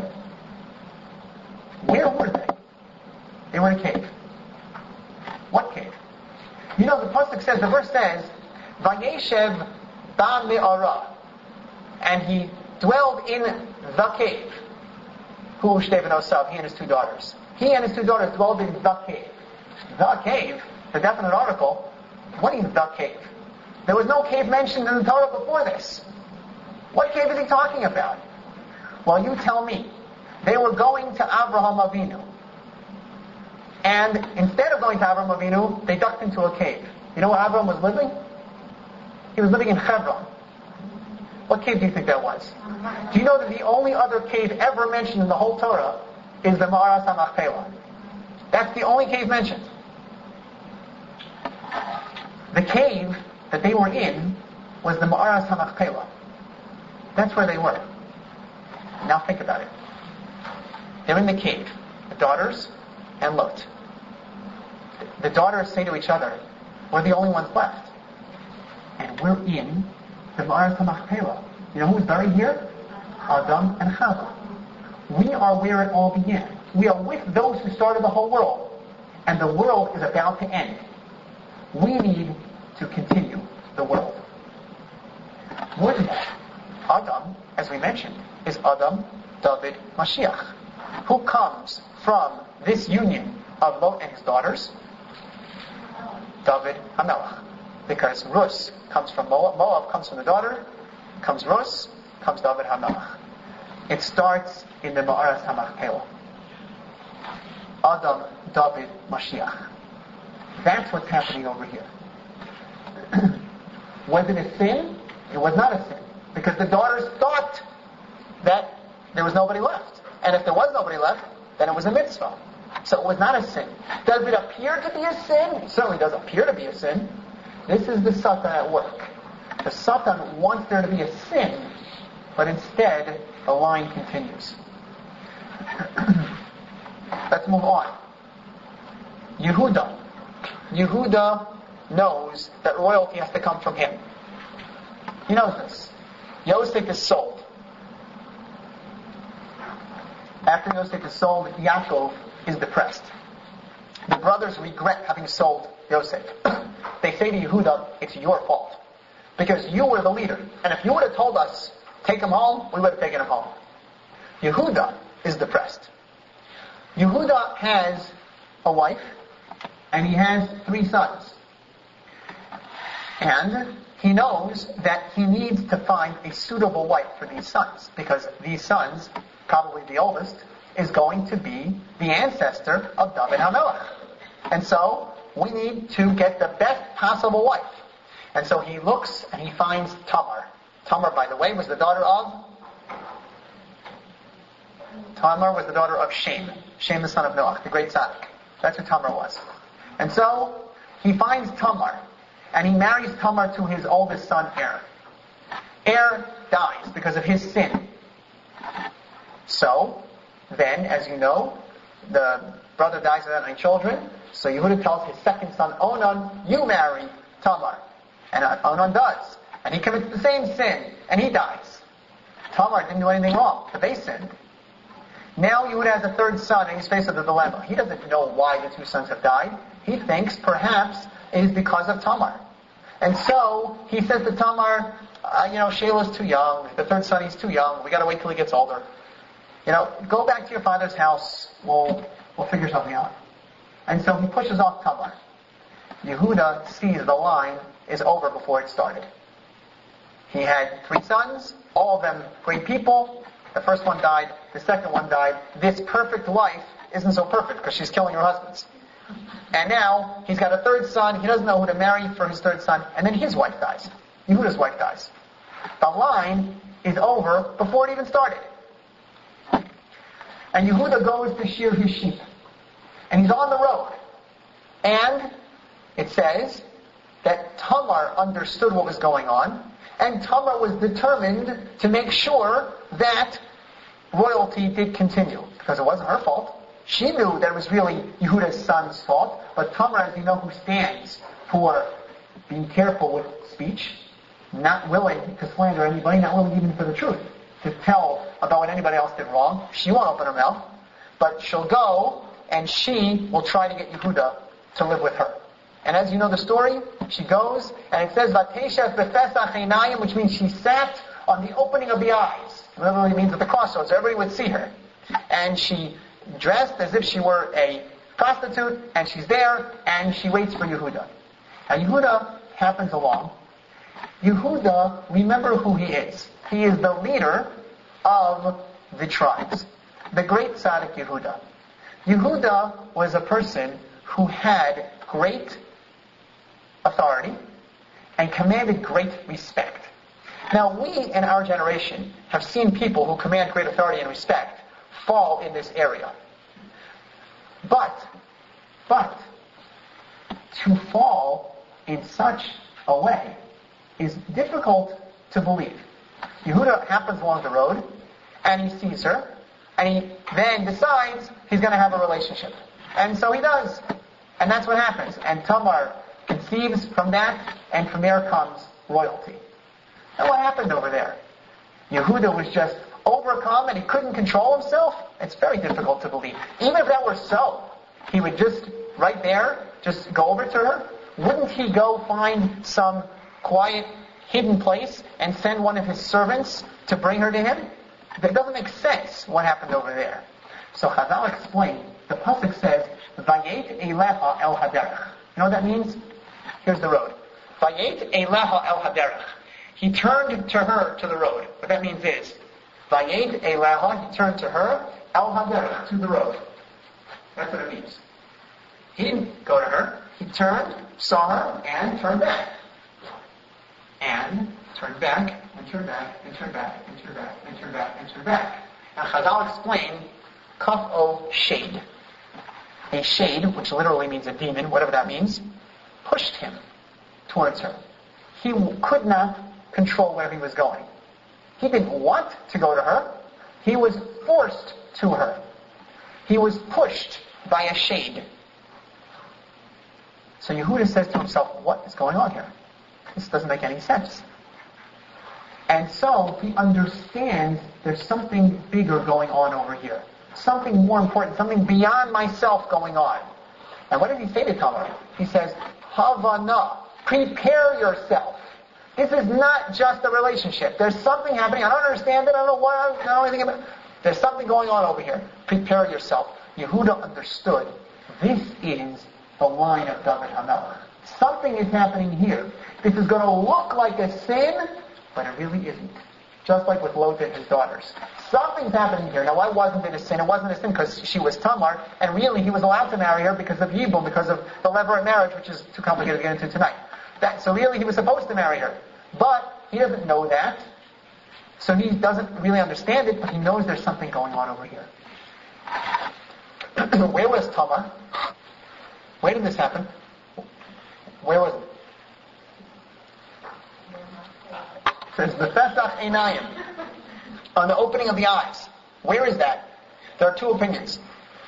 A: Where were they? They were in a cave. What cave? You know, the pasuk says, the verse says, Vayeshev ba'me'ara, and he dwelled in the cave. Hu shtei v'nosav, he and his two daughters. He and his two daughters dwelled in the cave. The cave, the definite article, what is the cave? There was no cave mentioned in the Torah before this. What cave is he talking about? Well, you tell me. They were going to Abraham Avinu. And instead of going to Abraham Avinu, they ducked into a cave. You know where Abraham was living? He was living in Hebron. What cave do you think that was? Do you know that the only other cave ever mentioned in the whole Torah is the Ma'aras HaMachpelah? That's the only cave mentioned. The cave that they were in was the Ma'aras HaMachpelah. That's where they were. Now think about it. They're in the cave. The daughters and Lot. The daughters say to each other, we're the only ones left. And we're in the Ma'aras HaMachpelah. You know who's buried here? Adam and Chava. We are where it all began. We are with those who started the whole world. And the world is about to end. We need to continue the world. More than that, Adam, as we mentioned, is Adam, David, Mashiach, who comes from this union of Lot and his daughters, David HaMelech. Because Rus comes from Moab, Moab comes from the daughter, comes Rus, comes David HaMelech. It starts in the Ma'aras HaMachpelah. Adam, David, Mashiach. That's what's happening over here. Was it a sin? It was not a sin. Because the daughters thought that there was nobody left. And if there was nobody left, then it was a mitzvah. So it was not a sin. Does it appear to be a sin? It certainly does appear to be a sin. This is the Satan at work. The Satan wants there to be a sin, but instead the line continues. Let's move on. Yehuda. Yehuda knows that royalty has to come from him. He knows this. Yosef is sold. After Yosef is sold, Yaakov is depressed. The brothers regret having sold Yosef. They say to Yehuda, it's your fault. Because you were the leader. And if you would have told us, take him home, we would have taken him home. Yehuda is depressed. Yehuda has a wife, and he has 3 sons. And he knows that he needs to find a suitable wife for these sons, because these sons, probably the oldest, is going to be the ancestor of David HaMelech. And so, we need to get the best possible wife. And so he looks and he finds Tamar. Tamar, by the way, was the daughter of? Tamar was the daughter of Shem. Shem, the son of Noach, the great tzaddik. That's who Tamar was. And so, he finds Tamar. And he marries Tamar to his oldest son, Er. Er dies because of his sin. So, then, as you know, the brother dies without any children. So Yehuda tells his second son, Onan, you marry Tamar. And Onan does. And he commits the same sin. And he dies. Tamar didn't do anything wrong, but they sinned. Now Yehuda has a third son, and he's faced with a dilemma. He doesn't know why the 2 sons have died. He thinks perhaps it is because of Tamar. And so he says to Tamar, Sheila's too young. The third son, he's too young. We got to wait till he gets older. Go back to your father's house. We'll figure something out. And so he pushes off Tamar. Yehuda sees the line is over before it started. He had 3 sons, all of them great people. The first one died, the second one died. This perfect wife isn't so perfect because she's killing her husbands. And now he's got a third son, he doesn't know who to marry for his third son, and then his wife dies. Yehuda's wife dies. The line is over before it even started. And Yehuda goes to shear his sheep. And he's on the road. And it says that Tamar understood what was going on, and Tamar was determined to make sure that royalty did continue, because it wasn't her fault. She knew that it was really Yehuda's son's fault, but Tamar, as you know, who stands for being careful with speech, not willing to slander anybody, not willing even for the truth, to tell about what anybody else did wrong. She won't open her mouth, but she'll go and she will try to get Yehuda to live with her. And as you know the story, she goes, and it says, Vateshev befesach einayim, which means she sat on the opening of the eyes. It literally means at the crossroads, everybody would see her. And she dressed as if she were a prostitute, and she's there, and she waits for Yehuda. And Yehuda happens along. Yehuda, remember who he is. He is the leader of the tribes. The great tzaddik Yehuda. Yehuda was a person who had great authority and commanded great respect. Now we in our generation have seen people who command great authority and respect fall in this area. But to fall in such a way is difficult to believe. Yehuda happens along the road, and he sees her, and he then decides he's going to have a relationship. And so he does. And that's what happens. And Tamar conceives from that, and from there comes royalty. And what happened over there? Yehuda was just overcome, and he couldn't control himself? It's very difficult to believe. Even if that were so, he would just, right there, just go over to her. Wouldn't he go find some quiet, hidden place and send one of his servants to bring her to him? That doesn't make sense, what happened over there. So Chazal explained, the pasuk says, Vayet elecha el haderech. You know what that means? Here's the road. Vayet elecha el haderech. He turned to her to the road. What that means is, Vayet eleha, he turned to her, el haderech, to the road. That's what it means. He didn't go to her. He turned, saw her, and turned back. And turned back, and turned back, and turned back, and turned back, and turned back, and turned back. And Chazal explained, kaf o shade. A shade, which literally means a demon, whatever that means, pushed him towards her. He could not control where he was going. He didn't want to go to her. He was forced to her. He was pushed by a shade. So Yehuda says to himself, what is going on here? This doesn't make any sense. And so he understands there's something bigger going on over here. Something more important, something beyond myself going on. And what did he say to Tamar? He says, Havana, prepare yourself. This is not just a relationship. There's something happening. I don't understand it. I don't know what. I don't know anything about it. There's something going on over here. Prepare yourself. Yehuda understood. This is the line of David HaMelech. Something is happening here. This is going to look like a sin, but it really isn't. Just like with Lot and his daughters. Something's happening here. Now, why wasn't it a sin? It wasn't a sin because she was Tamar, and really he was allowed to marry her because of Yibum, because of the levirate marriage, which is too complicated to get into tonight. So really he was supposed to marry her. But he doesn't know that. So he doesn't really understand it, but he knows there's something going on over here. Where was Tamar? Where did this happen? Where was it? It says Befesach Einayim, on the opening of the eyes. Where is that? There are two opinions.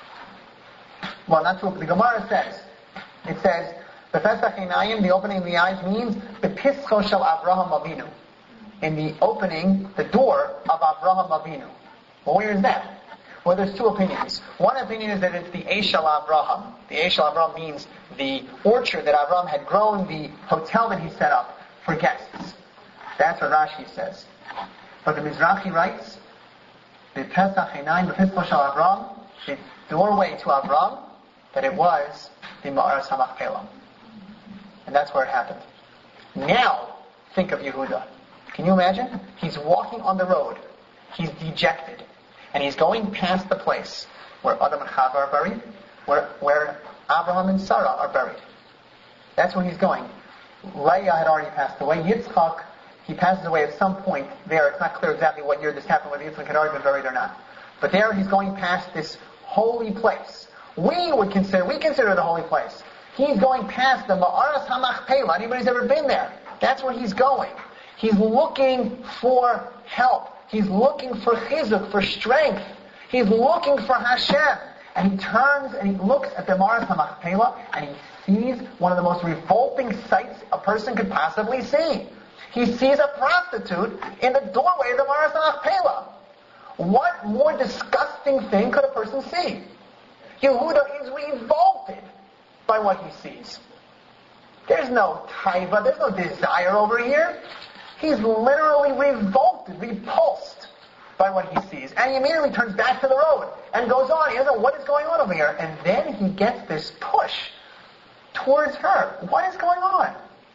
A: Well, not two. The Gemara says, it says, Befesach Einayim, the opening of the eyes, means Bepischo shel Avraham Avinu. In the opening, the door of Avraham Avinu. Well, where is that? Well, there's two opinions. One opinion is that it's the Eshel Avraham. The Eshel Avraham means the orchard that Avraham had grown, the hotel that he set up for guests. That's what Rashi says. But the Mizrahi writes, the Pesach Einayim, the Pisco Shel Avraham, the doorway to Avraham, that it was the Ma'aras HaMachpelah. And that's where it happened. Now, think of Yehuda. Can you imagine? He's walking on the road. He's dejected. And he's going past the place where Adam and Chava are buried, where Abraham and Sarah are buried. That's where he's going. Leah had already passed away. Yitzchak, he passes away at some point there. It's not clear exactly what year this happened, whether Yitzchak had already been buried or not. But there he's going past this holy place. We consider the holy place. He's going past the Ma'aras HaMachpelah. Anybody's ever been there? That's where he's going. He's looking for help. He's looking for chizuk, for strength. He's looking for Hashem. And he turns and he looks at the Ma'aras HaMachpelah and he sees one of the most revolting sights a person could possibly see. He sees a prostitute in the doorway of the Ma'aras HaMachpelah. What more disgusting thing could a person see? Yehuda is revolted by what he sees. There's no taiva, there's no desire over here. He's literally revolted, repulsed by what he sees. And he immediately turns back to the road and goes on. He doesn't know what is going on over here. And then he gets this push towards her. What is going on?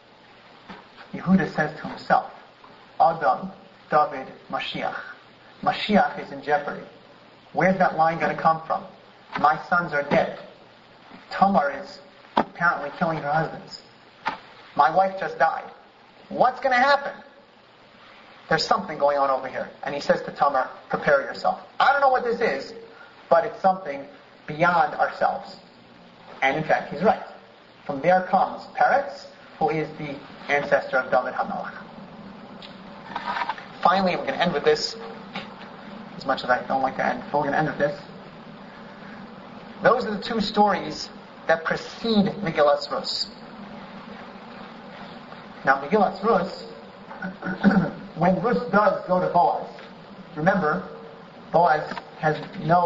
A: Yehuda says to himself, Adam, David, Mashiach. Mashiach is in jeopardy. Where's that line going to come from? My sons are dead. Tamar is apparently killing her husbands. My wife just died. What's going to happen? There's something going on over here. And he says to Tamar, prepare yourself. I don't know what this is, but it's something beyond ourselves. And in fact, he's right. From there comes Peretz, who is the ancestor of David HaMelech. Finally, we're going to end with this, as much as I don't like to end, but we're going to end with this. Those are the two stories that precede Megillas Rus. Now, Megillas Rus, when Rus does go to Boaz, remember, Boaz has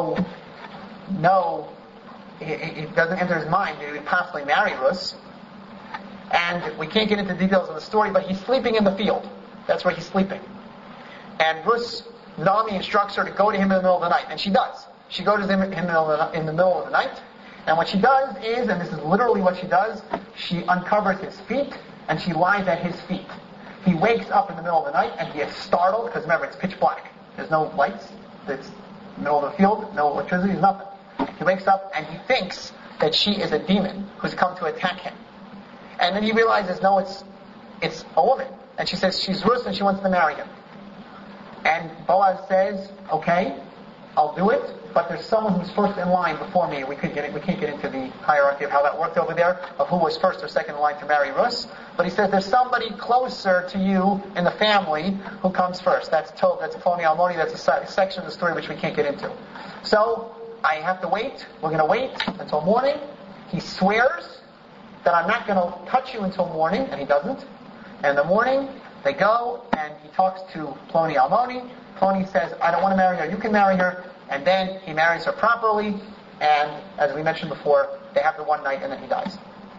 A: it doesn't enter his mind that he would possibly marry Rus. And we can't get into details of the story, but he's sleeping in the field. That's where he's sleeping. And Rus, Naomi instructs her to go to him in the middle of the night. And she does. She goes to him in the middle of the night. And what she does is, and this is literally what she does, she uncovers his feet and she lies at his feet. He wakes up in the middle of the night and he is startled, because remember, it's pitch black. There's no lights. It's middle of the field, no electricity, there's nothing. He wakes up and he thinks that she is a demon who's come to attack him. And then he realizes, no, it's a woman. And she says she's Rus and she wants to marry him. And Boaz says, okay, I'll do it, but there's someone who's first in line before me. We can't get into the hierarchy of how that worked over there, of who was first or second in line to marry Rus. But he says there's somebody closer to you in the family who comes first. That's Ploni Almoni. That's a section of the story which we can't get into. So I have to wait. We're going to wait until morning. He swears that I'm not going to touch you until morning, and he doesn't. And in the morning, they go, and he talks to Ploni Almoni. Ploni says, I don't want to marry her, you can marry her. And then he marries her properly, and as we mentioned before, they have the one night, and then he dies.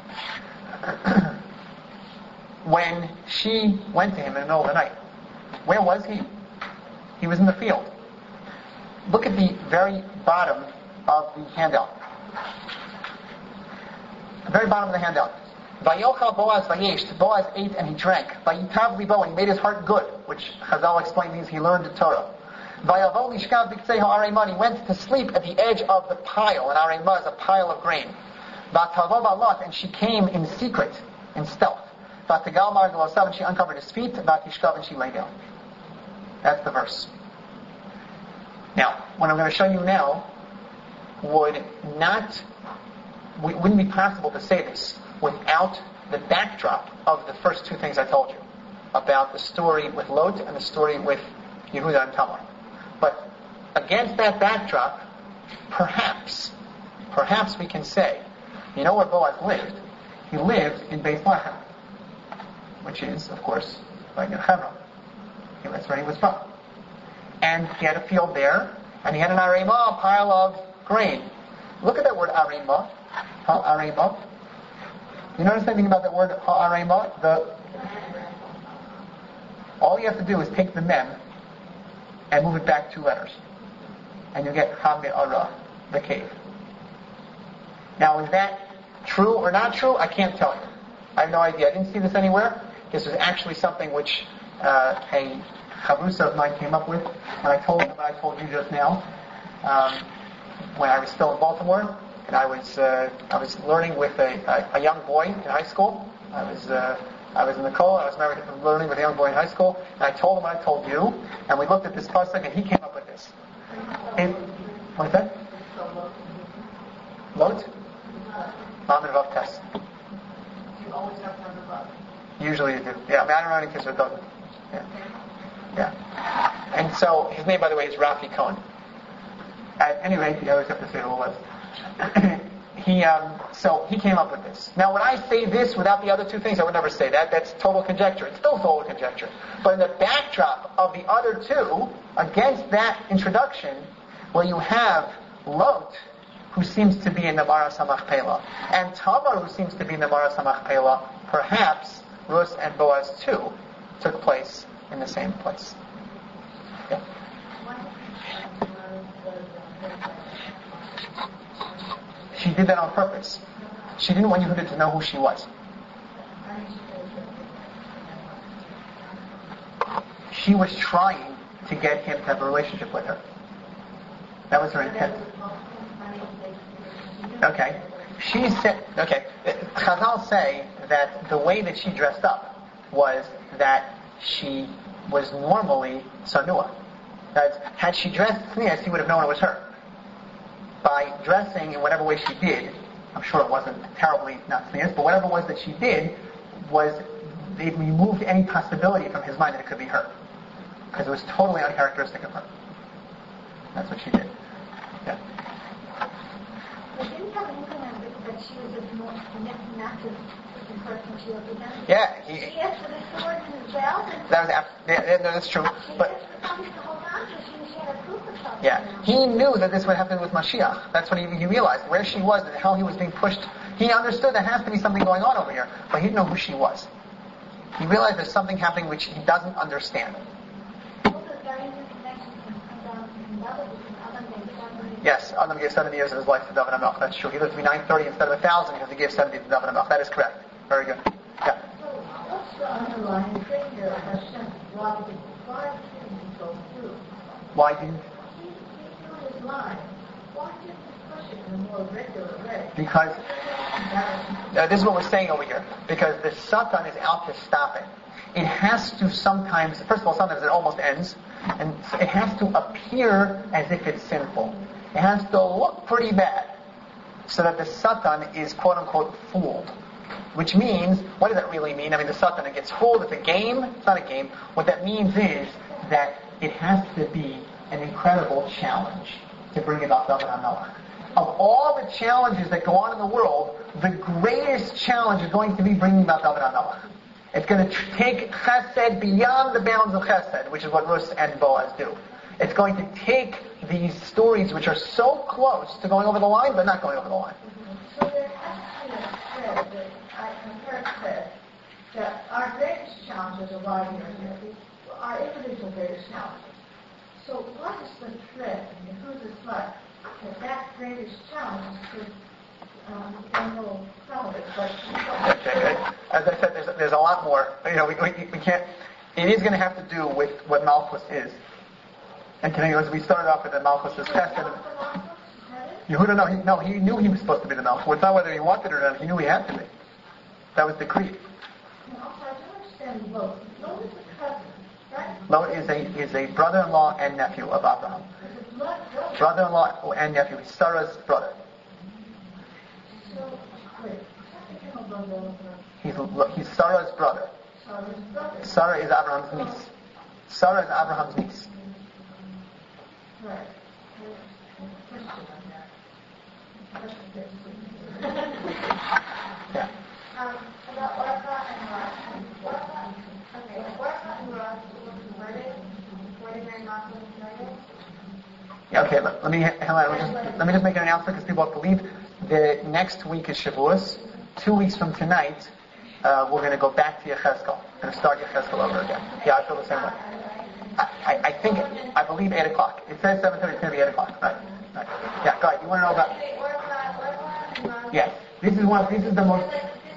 A: When she went to him in the middle of the night, where was he? He was in the field. Look at the very bottom of the handout. The very bottom of the handout. Vayochal Boaz vayesh. Boaz ate and he drank. Vayitav libo, and he made his heart good, which Chazal explained means he learned the Torah. Vayavo lishkav b'ktzei ha'aremah. He went to sleep at the edge of the pile. An aremah is a pile of grain. Vatavo balot, and she came in secret, in stealth. Vatagal margalosav, and she uncovered his feet. Vatishkav, and she lay down. That's the verse. Now, what I'm going to show you now wouldn't be possible to say this without the backdrop of the first two things I told you about the story with Lot and the story with Yehuda and Tamar. But against that backdrop, perhaps we can say, you know where Boaz lived? He lived in Beit Lehem, which is, of course, right near Hebron. That's where he was from. And he had a field there, and he had an aremah, a pile of grain. Look at that word aremah. Aremah. You notice anything about that word aremah? All you have to do is take the mem and move it back 2 letters, and you get ha-me'ara, the cave. Now, is that true or not true? I can't tell you. I have no idea. I didn't see this anywhere. This was actually something which a chavrusa of mine came up with when I told him what I told you just now. When I was still in Baltimore, and I was learning with a young boy in high school. I was in the kollel. I was learning with a young boy in high school, and I told him what I told you, and we looked at this pasuk, and he came up with this. What is that? Lot? Lamed Vav Tes.
B: You always have to remember.
A: Usually you do. Yeah, I don't know any kids who doesn't. Yeah. And so his name, by the way, is Rafi Cohen. At any rate, you always have to say who it was. So he came up with this. Now, when I say this without the other two things, I would never say that. That's total conjecture. It's still total conjecture. But in the backdrop of the other two, against that introduction, where you have Lot, who seems to be in the Mara Samachpela, and Tamar, who seems to be in the Mara Samachpela, perhaps Rus and Boaz too took place in the same place. Yeah. She did that on purpose. She didn't want Yehuda to know who she was. She was trying to get him to have a relationship with her. That was her intent. Okay. She said, Chazal say that the way that she dressed up was that she was normally sanua. Had she dressed tznius, he would have known it was her. By dressing in whatever way she did, I'm sure it wasn't terribly not tznius, but whatever it was that she did they removed any possibility from his mind that it could be her. Because it was totally uncharacteristic of her. That's what she did. Yeah.
B: But didn't you have an inkling that she was a more massive person she represented?
A: Yeah.
B: She asked for the sword and his belt.
A: That was after. No, that's true. But
B: asked for something to hold on to. She had a proof of something.
A: yeah, he knew that this would happen with Mashiach. That's what he realized, where she was and how he was being pushed. He understood there has to be something going on over here, but he didn't know who she was. He realized there's something happening which he doesn't understand. Yes, Adam gave 70 years of his life to David HaMelech. That's true. He lived to be 930 instead of 1,000 because he gave 70 to David HaMelech. That is correct. Very good. Yeah.
B: So what's the underlying thing there? Hashem wanted 5 things to go through.
A: Why didn't?
B: He's doing his line. Why didn't he push it in a more regular way?
A: Because this is what we're saying over here. Because the Satan is out to stop it. It has to sometimes, first of all, sometimes it almost ends, and it has to appear as if it's sinful. It has to look pretty bad, so that the Satan is quote-unquote fooled. Which means, what does that really mean? I mean, the Satan gets fooled. It's a game. It's not a game. What that means is that it has to be an incredible challenge to bring about David HaMelech. Of all the challenges that go on in the world, the greatest challenge is going to be bringing about David HaMelech. It's going to take chesed beyond the bounds of chesed, which is what Rus and Boaz do. It's going to take these stories which are so close to going over the line, but not going over the line.
B: So there has to be a thread that I heard said that our greatest challenges are right here, our individual greatest challenges. So what is the thread and who's the thread that greatest challenge could handle some of it, but
A: as I said, there's a lot more. We can't. It is going to have to do with what Malchus is. And today, as we started off with the Malchus is tested. Yehuda, he knew he was supposed to be the Malchus. It's not whether he wanted it or not. He knew he had to be. That was decreed.
B: I don't understand Lot. Lot is a cousin, right?
A: Lot is a brother-in-law and nephew of Abraham. Brother-in-law and nephew. Sarah's brother.
B: So, wait.
A: He's Sarah's brother. Sarah is Abraham's niece. Sarah is Abraham's niece.
B: Right.
A: Yeah.
B: About Orpah and Ruth. Orpah and Ruth were converted before they married Malchus and Miriam.
A: Yeah, okay, let me just make an announcement because people have to leave. The next week is Shavuos. 2 weeks from tonight, we're going to go back to Yechezkel. We're going to start Yechezkel over again. Yeah, I feel the same way. I believe 8 o'clock. It says 7:30, it's going to be 8 o'clock. Right. Yeah, go ahead. You want to know about... Yes. This is the most...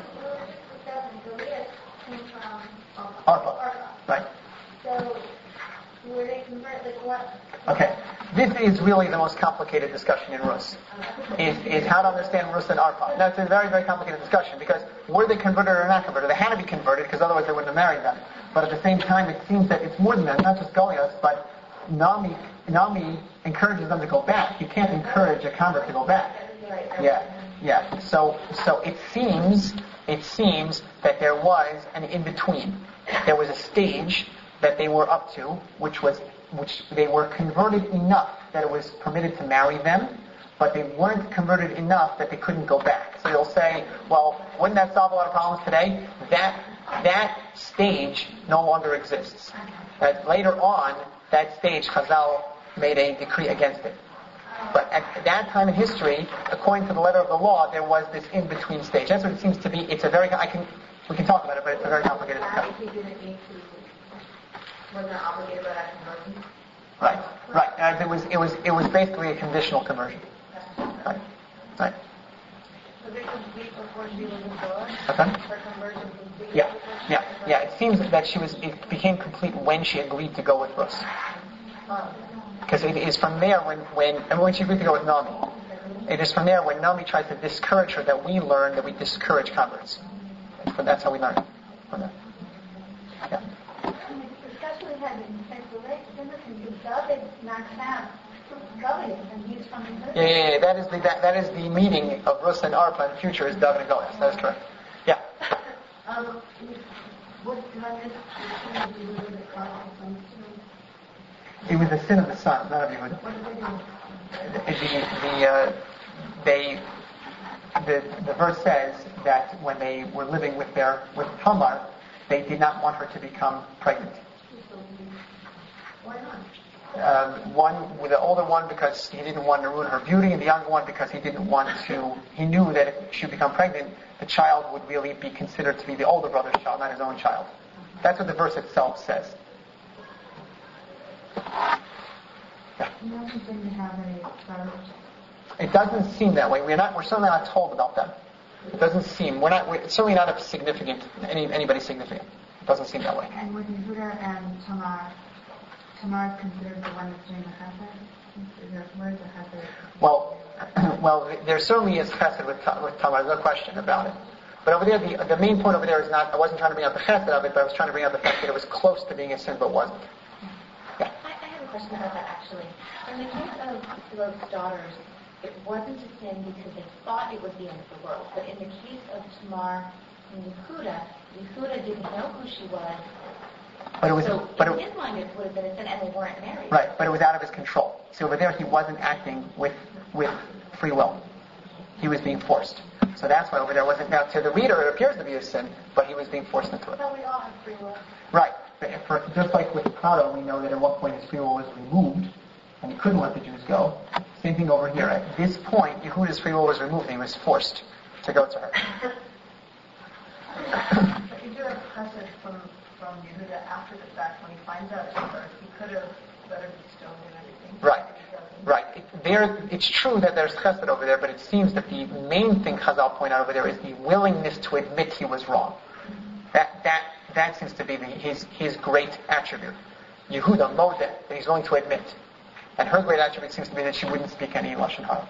A: Orpah. Right.
B: So, were they converted, like what?
A: Okay. This is really the most complicated discussion in Rus. Is how to understand Rus and Orpah. Now, it's a very, very complicated discussion because were they converted or not converted? They had to be converted because otherwise they wouldn't have married them. But at the same time, it seems that it's more than that. Not just Goliath, but Naomi encourages them to go back. You can't encourage a convert to go back. Yeah. So it seems that there was an in-between. There was a stage that they were up to, which they were converted enough that it was permitted to marry them, but they weren't converted enough that they couldn't go back. So you'll say, well, wouldn't that solve a lot of problems today? That stage no longer exists. Later on, that stage, Chazal made a decree against it. But at that time in history, according to the letter of the law, there was this in-between stage. That's what it seems to be. It's a very, we can talk about it, but it's a very complicated discussion.
B: Was not obligated by that conversion?
A: Right. And it was basically a conditional conversion. Right.
B: So they complete before she was born?
A: Okay.
B: Her conversion complete?
A: Yeah. It seems that it became complete when she agreed to go with Rus. Because it is from there when she agreed to go with Naomi. It is from there when Naomi tries to discourage her that we learn that we discourage converts. That's how we learn from that. Yeah.
B: Especially having sexual relations, and David knocks out Goliath, and he's from the
A: Yeah. That is the meeting of Rus and Orpah in the future is David and Goliath. That is correct. Yeah.
B: What kind of do with the cross?
A: It was the sin of the son, not of Yehuda. The verse says that when they were living with Tamar, they did not want her to become pregnant.
B: Why not?
A: The older one because he didn't want to ruin her beauty, and the younger one because he knew that if she would become pregnant, the child would really be considered to be the older brother's child, not his own child. That's what the verse itself says. Yeah. It doesn't seem that way. We're certainly not told about them. It doesn't seem. It's certainly not anybody significant. It doesn't seem that way.
B: And when Yehuda and Tamar Tamar is considered the one that's doing the chesed? Where is the chesed?
A: Well, there certainly is chesed with Tamar, no question about it. But over there, the main point over there is not, I wasn't trying to bring out the chesed of it, but I was trying to bring out the fact that it was close to being a sin, but wasn't.
C: Yeah. I have a question about that, actually. In the case of Lot's daughters, it wasn't a sin because they thought it was the end of the world. But in the case of Tamar and Yehuda didn't know who she was. In his mind it would have been a sin, and they weren't married.
A: Right, but it was out of his control. See, over there he wasn't acting with free will. He was being forced. So that's why over there wasn't. Now, to the reader, it appears to be a sin, but he was being forced into it.
B: But we all have free will.
A: Right. But just like with Paro, we know that at one point his free will was removed, and he couldn't let the Jews go. Same thing over here. At this point, Yehuda's free will was removed, and he was forced to go to her.
B: But you do have chesed from Yehuda after the fact when he finds out it's her. He could have let her be stoned and everything.
A: Right. It's true that there's chesed over there, but it seems that the main thing Chazal point out over there is the willingness to admit he was wrong. That seems to be his great attribute. Yehuda, Modeh, that he's willing to admit. And her great attribute seems to be that she wouldn't speak any Lashon Hara.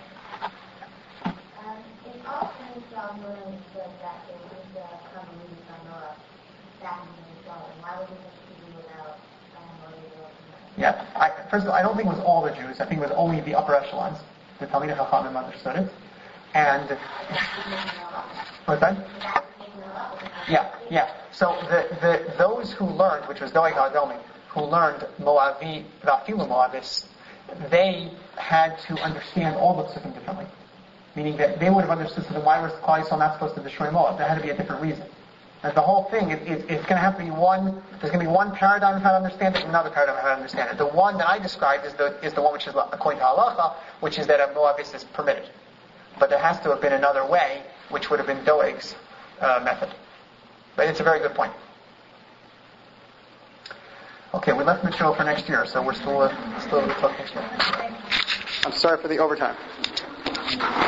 C: In all things, William said that it was commonly from Noah back in the Israel. Why would it have to do without
A: Yeah. First of all, I don't think it was all the Jews. I think it was only the upper echelons. The Talmidei Chachamim understood it. And what's that? Yeah. So those who learned, which was Doeg HaAdomi, who learned Moavi, Vafilu Moavis, they had to understand all the psukim differently. Meaning that they would have understood, so then why was Klal Yisrael not supposed to destroy Moab? There had to be a different reason. And the whole thing, it's going to have to be there's going to be one paradigm of how to understand it, and another paradigm of how to understand it. The one that I described is the one which is according to halacha, which is that a Moabis is permitted. But there has to have been another way, which would have been Doeg's method. But it's a very good point. Okay, we left material for next year, so we're still talking next year. I'm sorry for the overtime.